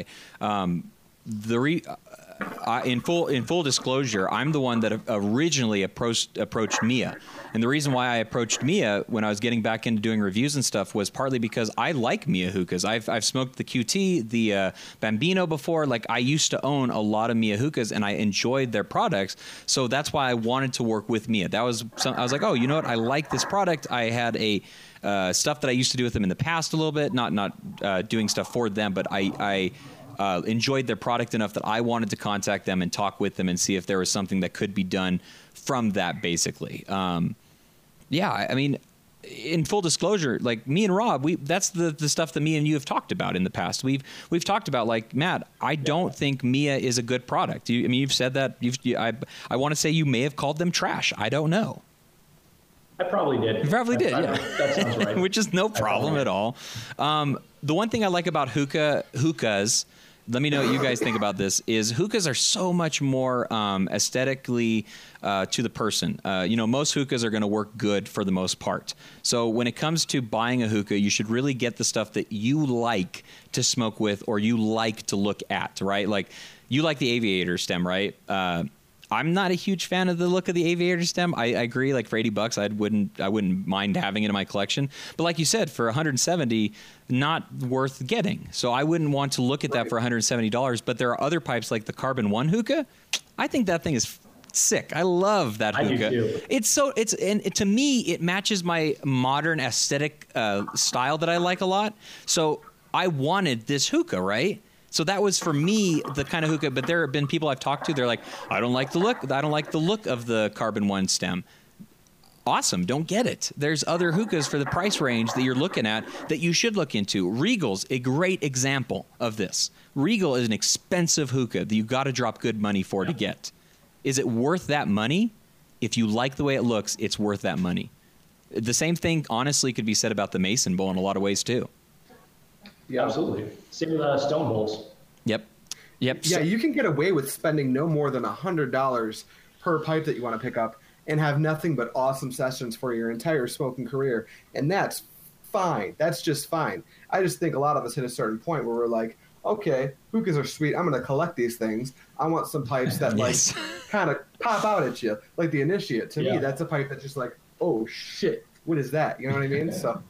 In full disclosure, I'm the one that originally approached Mia. And the reason why I approached Mia when I was getting back into doing reviews and stuff was partly because I like Mia hookahs. I've smoked the QT, the Bambino before. Like, I used to own a lot of Mia hookahs, and I enjoyed their products. So that's why I wanted to work with Mia. I was like, oh, you know what? I like this product. I had a stuff that I used to do with them in the past a little bit, not doing stuff for them, but I enjoyed their product enough that I wanted to contact them and talk with them and see if there was something that could be done from that, basically. Yeah, I mean, in full disclosure, like me and Rob, that's the stuff that me and you have talked about in the past. We've talked about, like, Matt, I don't think Mia is a good product. You've said that. I want to say you may have called them trash. I don't know. I probably did. You probably did, yeah. That sounds right. Which is no problem at all. The one thing I like about hookahs, let me know what you guys think about this, is hookahs are so much more aesthetically to the person. Most hookahs are going to work good for the most part. So when it comes to buying a hookah, you should really get the stuff that you like to smoke with or you like to look at, right? Like, you like the Aviator stem, right? I'm not a huge fan of the look of the Aviator stem. I agree. Like, for $80, I wouldn't mind having it in my collection. But like you said, for $170, not worth getting. So I wouldn't want to look at that for $170. But there are other pipes like the Carbon One hookah. I think that thing is sick. I love that hookah. I do too. And to me, it matches my modern aesthetic style that I like a lot. So I wanted this hookah, right? So that was, for me, the kind of hookah. But there have been people I've talked to. They're like, I don't like the look. I don't like the look of the Carbon One stem. Awesome. Don't get it. There's other hookahs for the price range that you're looking at that you should look into. Regal's a great example of this. Regal is an expensive hookah that you got to drop good money for to get. Is it worth that money? If you like the way it looks, it's worth that money. The same thing, honestly, could be said about the Mason Bowl in a lot of ways, too. Yeah, absolutely. Same with Stone Bowls. Yep. Yeah, you can get away with spending no more than $100 per pipe that you want to pick up and have nothing but awesome sessions for your entire smoking career. And that's fine. That's just fine. I just think a lot of us hit a certain point where we're like, okay, hookahs are sweet. I'm going to collect these things. I want some pipes that Yes. like kind of pop out at you, like the Initiate. To me, that's a pipe that's just like, oh shit, what is that? You know what I mean? So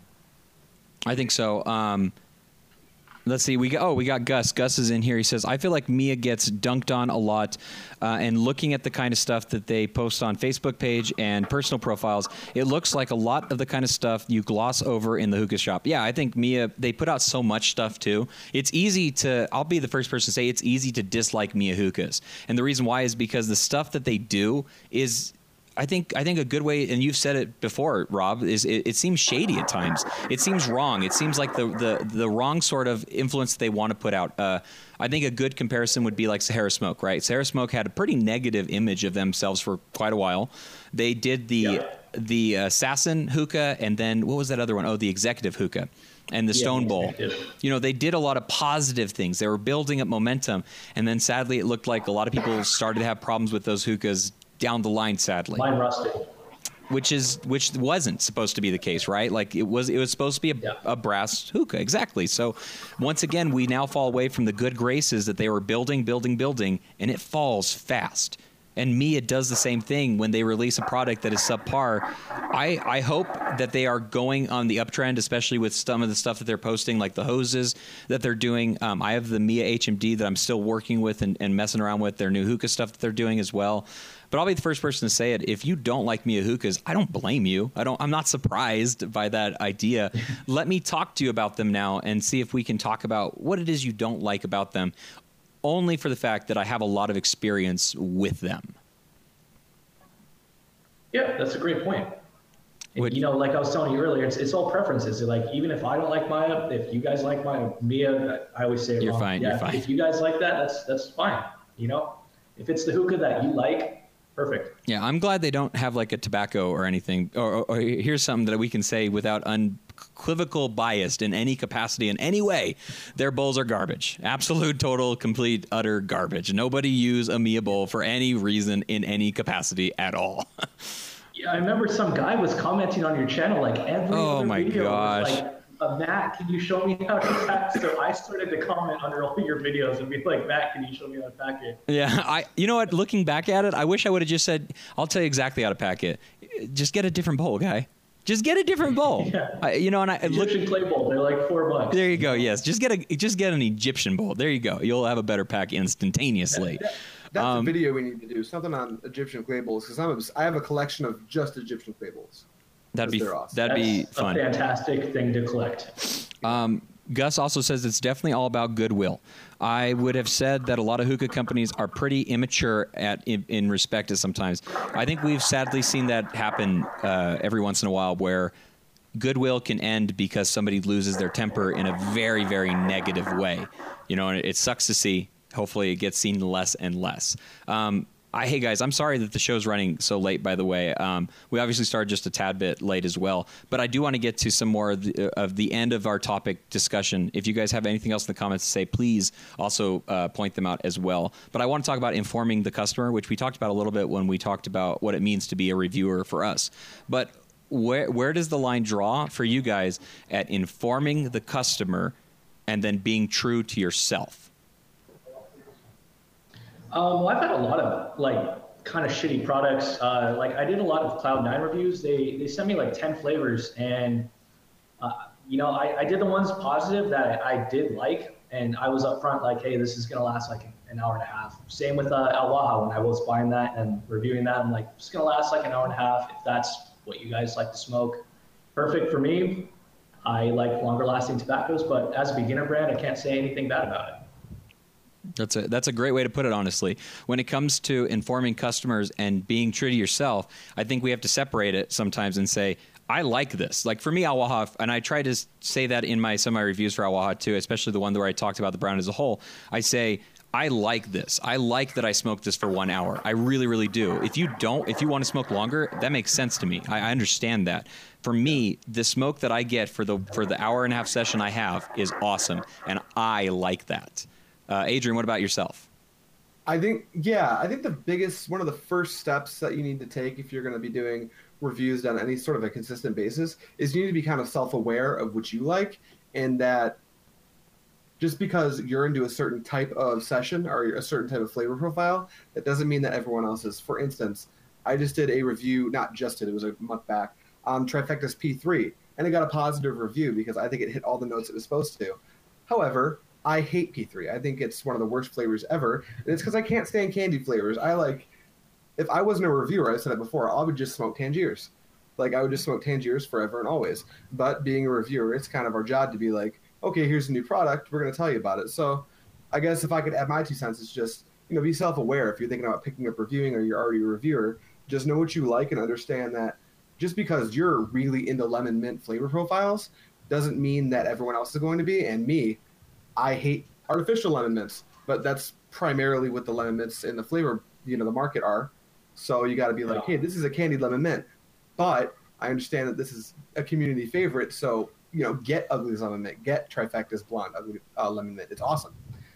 I think so. Let's see. We got Gus. Gus is in here. He says, I feel like Mia gets dunked on a lot. And looking at the kind of stuff that they post on Facebook page and personal profiles, it looks like a lot of the kind of stuff you gloss over in the hookah shop. Yeah, I think Mia, they put out so much stuff too. It's easy to, I'll be the first person to say it's easy to dislike Mia hookahs. And the reason why is because the stuff that they do is, I think a good way, and you've said it before, Rob, is it seems shady at times. It seems wrong. It seems like the wrong sort of influence they want to put out. I think a good comparison would be like Sahara Smoke, right? Sahara Smoke had a pretty negative image of themselves for quite a while. They did the Assassin hookah, and then what was that other one? Oh, the Executive hookah. And the Stone Bowl. They did a lot of positive things. They were building up momentum, and then sadly, it looked like a lot of people started to have problems with those hookahs down the line, sadly. Mine rusted. Which wasn't supposed to be the case, right? Like it was supposed to be a brass hookah, exactly. So once again, we now fall away from the good graces that they were building, and it falls fast. And Mia does the same thing when they release a product that is subpar. I hope that they are going on the uptrend, especially with some of the stuff that they're posting, like the hoses that they're doing. I have the Mia HMD that I'm still working with and messing around with, their new hookah stuff that they're doing as well. But I'll be the first person to say it. If you don't like Mia hookahs, I don't blame you. I'm not surprised by that idea. Let me talk to you about them now and see if we can talk about what it is you don't like about them, only for the fact that I have a lot of experience with them. Yeah, that's a great point. And, like I was telling you earlier, it's all preferences. Like, even if I don't like Mia, if you guys like Mia, I always say you're fine. If you guys like that, that's fine. If it's the hookah that you like, Perfect. Yeah, I'm glad they don't have like a tobacco or anything. Or here's something that we can say without unequivocal bias in any capacity, in any way. Their bowls are garbage. Absolute, total, complete, utter garbage. Nobody use a Mia bowl for any reason in any capacity at all. Yeah, I remember some guy was commenting on your channel like every Oh other my video gosh. was like, Matt, can you show me how to pack? So I started to comment under all your videos and be like, Matt, can you show me how to pack it? Yeah, you know what? Looking back at it, I wish I would have just said, "I'll tell you exactly how to pack it. Just get a different bowl, guy. Just get a different bowl." Yeah. You know, and I look. Egyptian clay bowl, they're like $4. There you go. Yes, just get an Egyptian bowl. There you go. You'll have a better pack instantaneously. That's a video we need to do, something on Egyptian clay bowls, because I have a collection of just Egyptian clay bowls. That'd be Awesome. that'd be That's fun. a fantastic thing to collect. Gus also says it's definitely all about goodwill. I would have said that a lot of hookah companies are pretty immature in respect to sometimes. I think we've sadly seen that happen every once in a while where goodwill can end because somebody loses their temper in a very, very negative way. You know, and it sucks to see. Hopefully it gets seen less and less. Hey guys, I'm sorry that the show's running so late, by the way. We obviously started just a tad bit late as well, but I do want to get to some more of the end of our topic discussion. If you guys have anything else in the comments to say, please also point them out as well. But I want to talk about informing the customer, which we talked about a little bit when we talked about what it means to be a reviewer for us. But where does the line draw for you guys at informing the customer and then being true to yourself? Well, I've had a lot of like kind of shitty products. Like I did a lot of Cloud9 reviews. They sent me like 10 flavors, and you know, I did the ones positive that I did like, and I was upfront like, hey, this is gonna last like an hour and a half. Same with El Waha when I was buying that and reviewing that. I'm like, it's gonna last like an hour and a half. If that's what you guys like to smoke, perfect for me. I like longer lasting tobaccos, but as a beginner brand, I can't say anything bad about it. That's a great way to put it, honestly. When it comes to informing customers and being true to yourself, I think we have to separate it sometimes and say, I like this. Like for me, Al Waha, and I try to say that in some of my reviews for Al Waha too, especially the one where I talked about the brown as a whole. I say, I like this. I like that I smoked this for 1 hour. I really, really do. If you want to smoke longer, that makes sense to me. I understand that. For me, the smoke that I get for the hour and a half session I have is awesome, and I like that. Adrian, what about yourself? I think one of the first steps that you need to take if you're going to be doing reviews on any sort of a consistent basis is you need to be kind of self-aware of what you like, and that just because you're into a certain type of session or a certain type of flavor profile, that doesn't mean that everyone else is. For instance, I just did a review, it was a month back, on Trifecta's P3, and it got a positive review because I think it hit all the notes it was supposed to. However, I hate P3. I think it's one of the worst flavors ever. And it's because I can't stand candy flavors. If I wasn't a reviewer, I said it before, I would just smoke Tangiers. Like, I would just smoke Tangiers forever and always. But being a reviewer, it's kind of our job to be like, okay, here's a new product. We're going to tell you about it. So I guess if I could add my 2 cents, it's just, be self-aware. If you're thinking about picking up reviewing or you're already a reviewer, just know what you like and understand that just because you're really into lemon mint flavor profiles doesn't mean that everyone else is going to be. And me, I hate artificial lemon mints, but that's primarily what the lemon mints in the flavor, the market are. So you got to be like, hey, this is a candied lemon mint, but I understand that this is a community favorite. So, get Ugly's lemon mint, get Trifecta's blonde ugly lemon mint. It's awesome.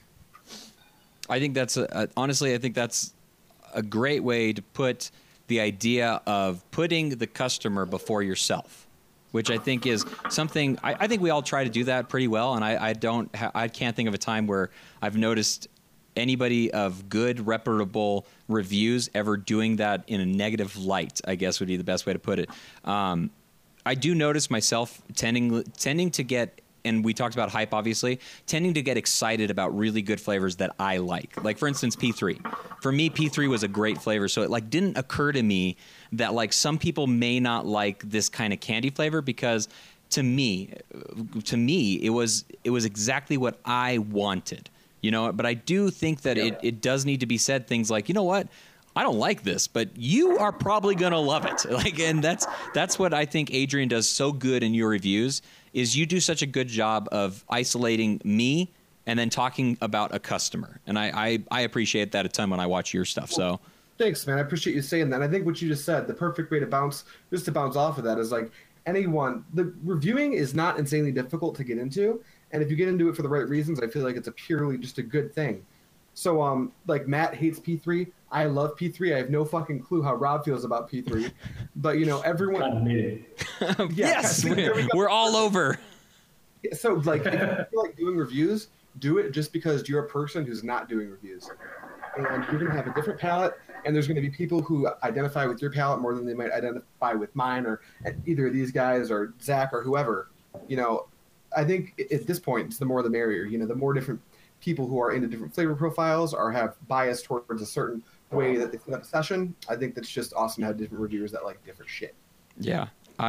I think that's honestly, I think that's a great way to put the idea of putting the customer before yourself, which I think is something I think we all try to do that pretty well. And I can't think of a time where I've noticed anybody of good, reputable reviews ever doing that in a negative light, I guess would be the best way to put it. I do notice myself tending to get, and we talked about hype, obviously, tending to get excited about really good flavors that I like. Like, for instance, P3. For me, P3 was a great flavor, so it didn't occur to me that some people may not like this kind of candy flavor, because to me, it was exactly what I wanted. But I do think that it does need to be said things like, you know what? I don't like this, but you are probably going to love it. And that's what I think Adrian does so good in your reviews, is you do such a good job of isolating me and then talking about a customer. And I appreciate that a ton when I watch your stuff. So Thanks, man. I appreciate you saying that. I think what you just said, the perfect way to bounce off of that is like the reviewing is not insanely difficult to get into. And if you get into it for the right reasons, I feel like it's purely just a good thing. So, like Matt hates P3. I love P3. I have no fucking clue how Rob feels about P3. But, everyone. Kind of made it. Yes, we're all over. So, like, if you feel like doing reviews, do it just because you're a person who's not doing reviews. And you're going to have a different palette, and there's going to be people who identify with your palette more than they might identify with mine or either of these guys or Zach or whoever. I think at this point, it's the more the merrier. The more different people who are into different flavor profiles or have bias towards a certain way that they set up a session. I think that's just awesome to have different reviewers that like different shit. Yeah.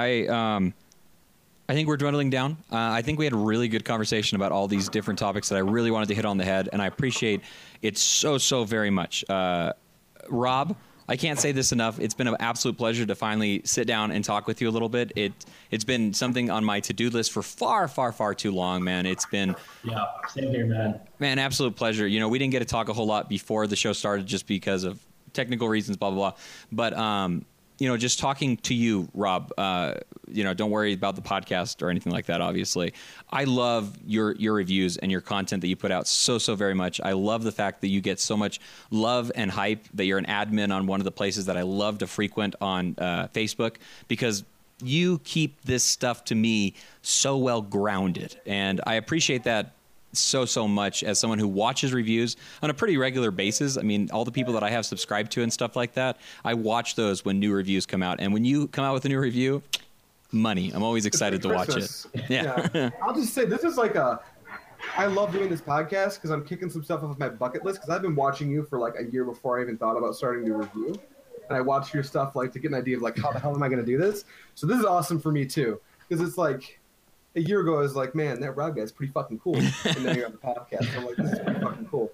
I think we're dwindling down. I think we had a really good conversation about all these different topics that I really wanted to hit on the head, and I appreciate it so very much. Rob, I can't say this enough. It's been an absolute pleasure to finally sit down and talk with you a little bit. It's been something on my to-do list for far too long, man. It's been same here, man. Man, absolute pleasure. We didn't get to talk a whole lot before the show started just because of technical reasons, blah blah blah. But just talking to you, Rob, don't worry about the podcast or anything like that, obviously. I love your reviews and your content that you put out so very much. I love the fact that you get so much love and hype, that you're an admin on one of the places that I love to frequent on Facebook, because you keep this stuff to me so well grounded. And I appreciate that so much as someone who watches reviews on a pretty regular basis. I mean, all the people that I have subscribed to and stuff like that, I watch those when new reviews come out. And when you come out with a new review, money. I'm always excited to watch it. Yeah. I'll just say, this is like I love doing this podcast because I'm kicking some stuff off my bucket list, because I've been watching you for like a year before I even thought about starting to review. And I watch your stuff like to get an idea of like, how the hell am I going to do this? So this is awesome for me too, because it's like, a year ago, I was like, man, that Rob guy's pretty fucking cool. And now you're on the podcast. So I'm like, this is pretty fucking cool.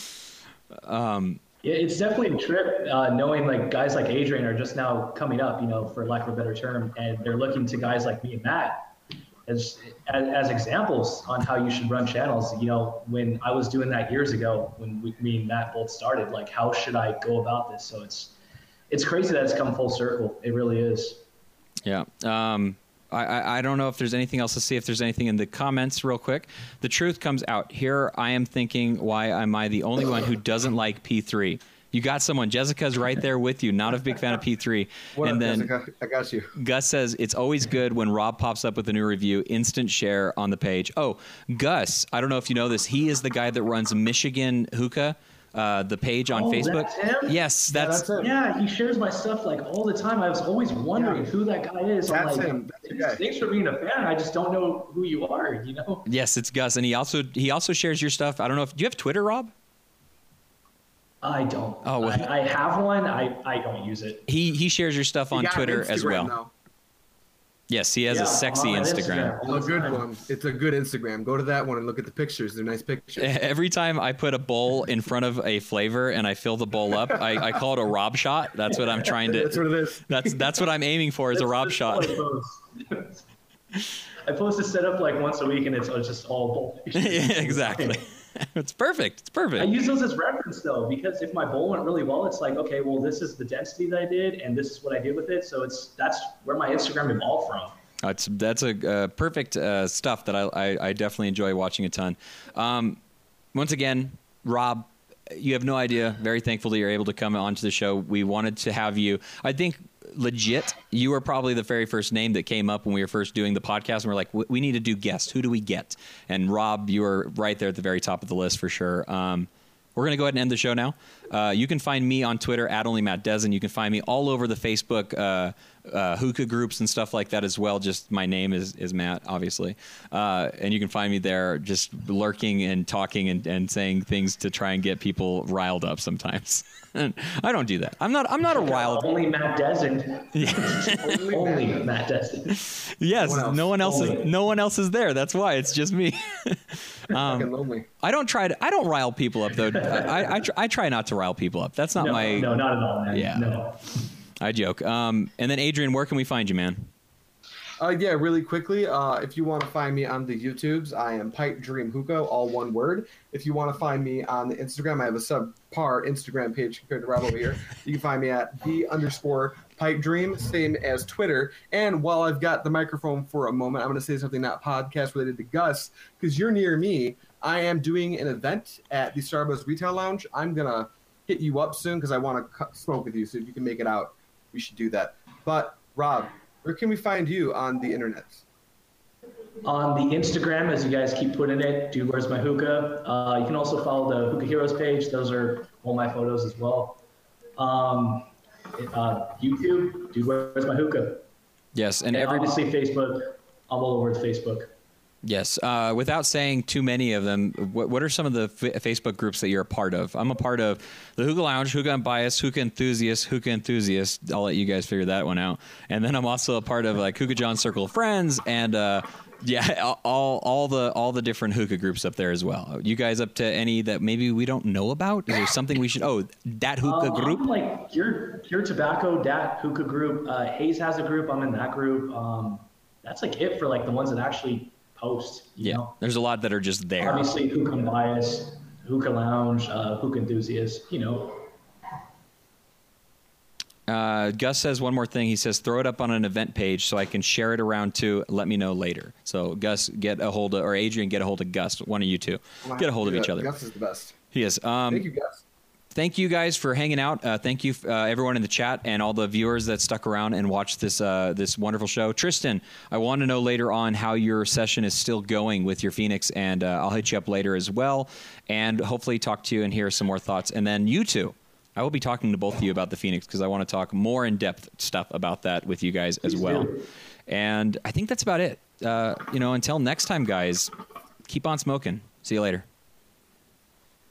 Yeah, it's definitely a trip knowing like guys like Adrian are just now coming up, for lack of a better term, and they're looking to guys like me and Matt as examples on how you should run channels. When I was doing that years ago, when me and Matt both started, like, how should I go about this? So it's crazy that it's come full circle. It really is. Yeah. I don't know if there's anything else to see, if there's anything in the comments real quick. The truth comes out. Here I am thinking, why am I the only one who doesn't like P3? You got someone. Jessica's right there with you. Not a big fan of P3. What and up, then Jessica? I got you. Gus says, it's always good when Rob pops up with a new review, instant share on the page. Oh, Gus, I don't know if you know this. He is the guy that runs Michigan Hookah. The page on Facebook. That's him? Yes, that's him. Yeah, he shares my stuff like all the time. I was always wondering who that guy is. That's I'm like, him. That's the guy. Thanks for being a fan. I just don't know who you are, Yes, it's Gus, and he also shares your stuff. I don't know if do you have Twitter, Rob? I don't. Oh, well, I have one. I don't use it. He shares your stuff on You got Twitter as Instagram, well. though. Yes, he has a sexy on Instagram. A good one. It's a good Instagram. Go to that one and look at the pictures. They're nice pictures. Every time I put a bowl in front of a flavor and I fill the bowl up, I call it a Rob shot. That's what I'm trying to. That's what it is. That's what I'm aiming for is a Rob shot. I post a setup like once a week, and it's just all bowl pictures. Yeah, exactly. It's perfect. It's perfect. I use those as reference though, because if my bowl went really well, it's like, okay, well, this is the density that I did, and this is what I did with it. So that's where my Instagram evolved from. That's a perfect stuff that I definitely enjoy watching a ton. Once again, Rob, you have no idea. Very thankful that you're able to come onto the show. We wanted to have you. I think legit, you were probably the very first name that came up when we were first doing the podcast, and we're like, we need to do guests. Who do we get? And Rob, you were right there at the very top of the list for sure. We're going to go ahead and end the show now. You can find me on Twitter at @OnlyMattDezen. You can find me all over the Facebook hookah groups and stuff like that as well. Just my name is Matt, obviously. And you can find me there just lurking and talking and saying things to try and get people riled up sometimes. I don't do that. I'm not a riled. Only Matt Desmond. Only Matt Desmond. Yes, no one else is there. That's why it's just me. Fucking lonely. I don't rile people up though. I try not to rile people up. That's not my. No, not at all, man. Yeah. No. I joke. And then Adrian, where can we find you, man? Yeah, really quickly, if you want to find me on the YouTubes, I am Pipe Dream Hookah, all one word. If you want to find me on the Instagram, I have a subpar Instagram page compared to Rob over here. You can find me at _Pipe Dream, same as Twitter. And while I've got the microphone for a moment, I'm going to say something not podcast related to Gus, because you're near me. I am doing an event at the Starbucks Retail Lounge. I'm going to hit you up soon because I want to smoke with you, so if you can make it out, we should do that. But, Rob, where can we find you on the internet? On the Instagram, as you guys keep putting it, Dude, Where's My Hookah? You can also follow the Hookah Heroes page. Those are all my photos as well. YouTube, Dude, Where's My Hookah? Yes, and obviously Facebook. I'm all over Facebook. Yes. Without saying too many of them, what are some of the Facebook groups that you're a part of? I'm a part of the Hookah Lounge, Hookah Unbiased, Hookah Enthusiast. I'll let you guys figure that one out. And then I'm also a part of like Hookah John's Circle of Friends, and all the different hookah groups up there as well. You guys up to any that maybe we don't know about? Is there something we should? Oh, Dat Hookah group. I'm like your Tobacco, Dat Hookah group. Hayes has a group. I'm in that group. That's like it for like the ones that actually post. You know? There's a lot that are just there. Obviously, Hookah Unbiased, Hookah Lounge, Hookah Enthusiast. Gus says one more thing. He says, throw it up on an event page so I can share it around too. Let me know later. So Gus, get a hold of, or Adrian, get a hold of Gus. One of you two. Get a hold of each other. Gus is the best. He is. Thank you, Gus. Thank you guys for hanging out. Thank you, everyone in the chat and all the viewers that stuck around and watched this this wonderful show. Tristan, I want to know later on how your session is still going with your Phoenix, and I'll hit you up later as well, and hopefully talk to you and hear some more thoughts. And then you two, I will be talking to both of you about the Phoenix because I want to talk more in-depth stuff about that with you guys as well. And I think that's about it. Until next time, guys, keep on smoking. See you later.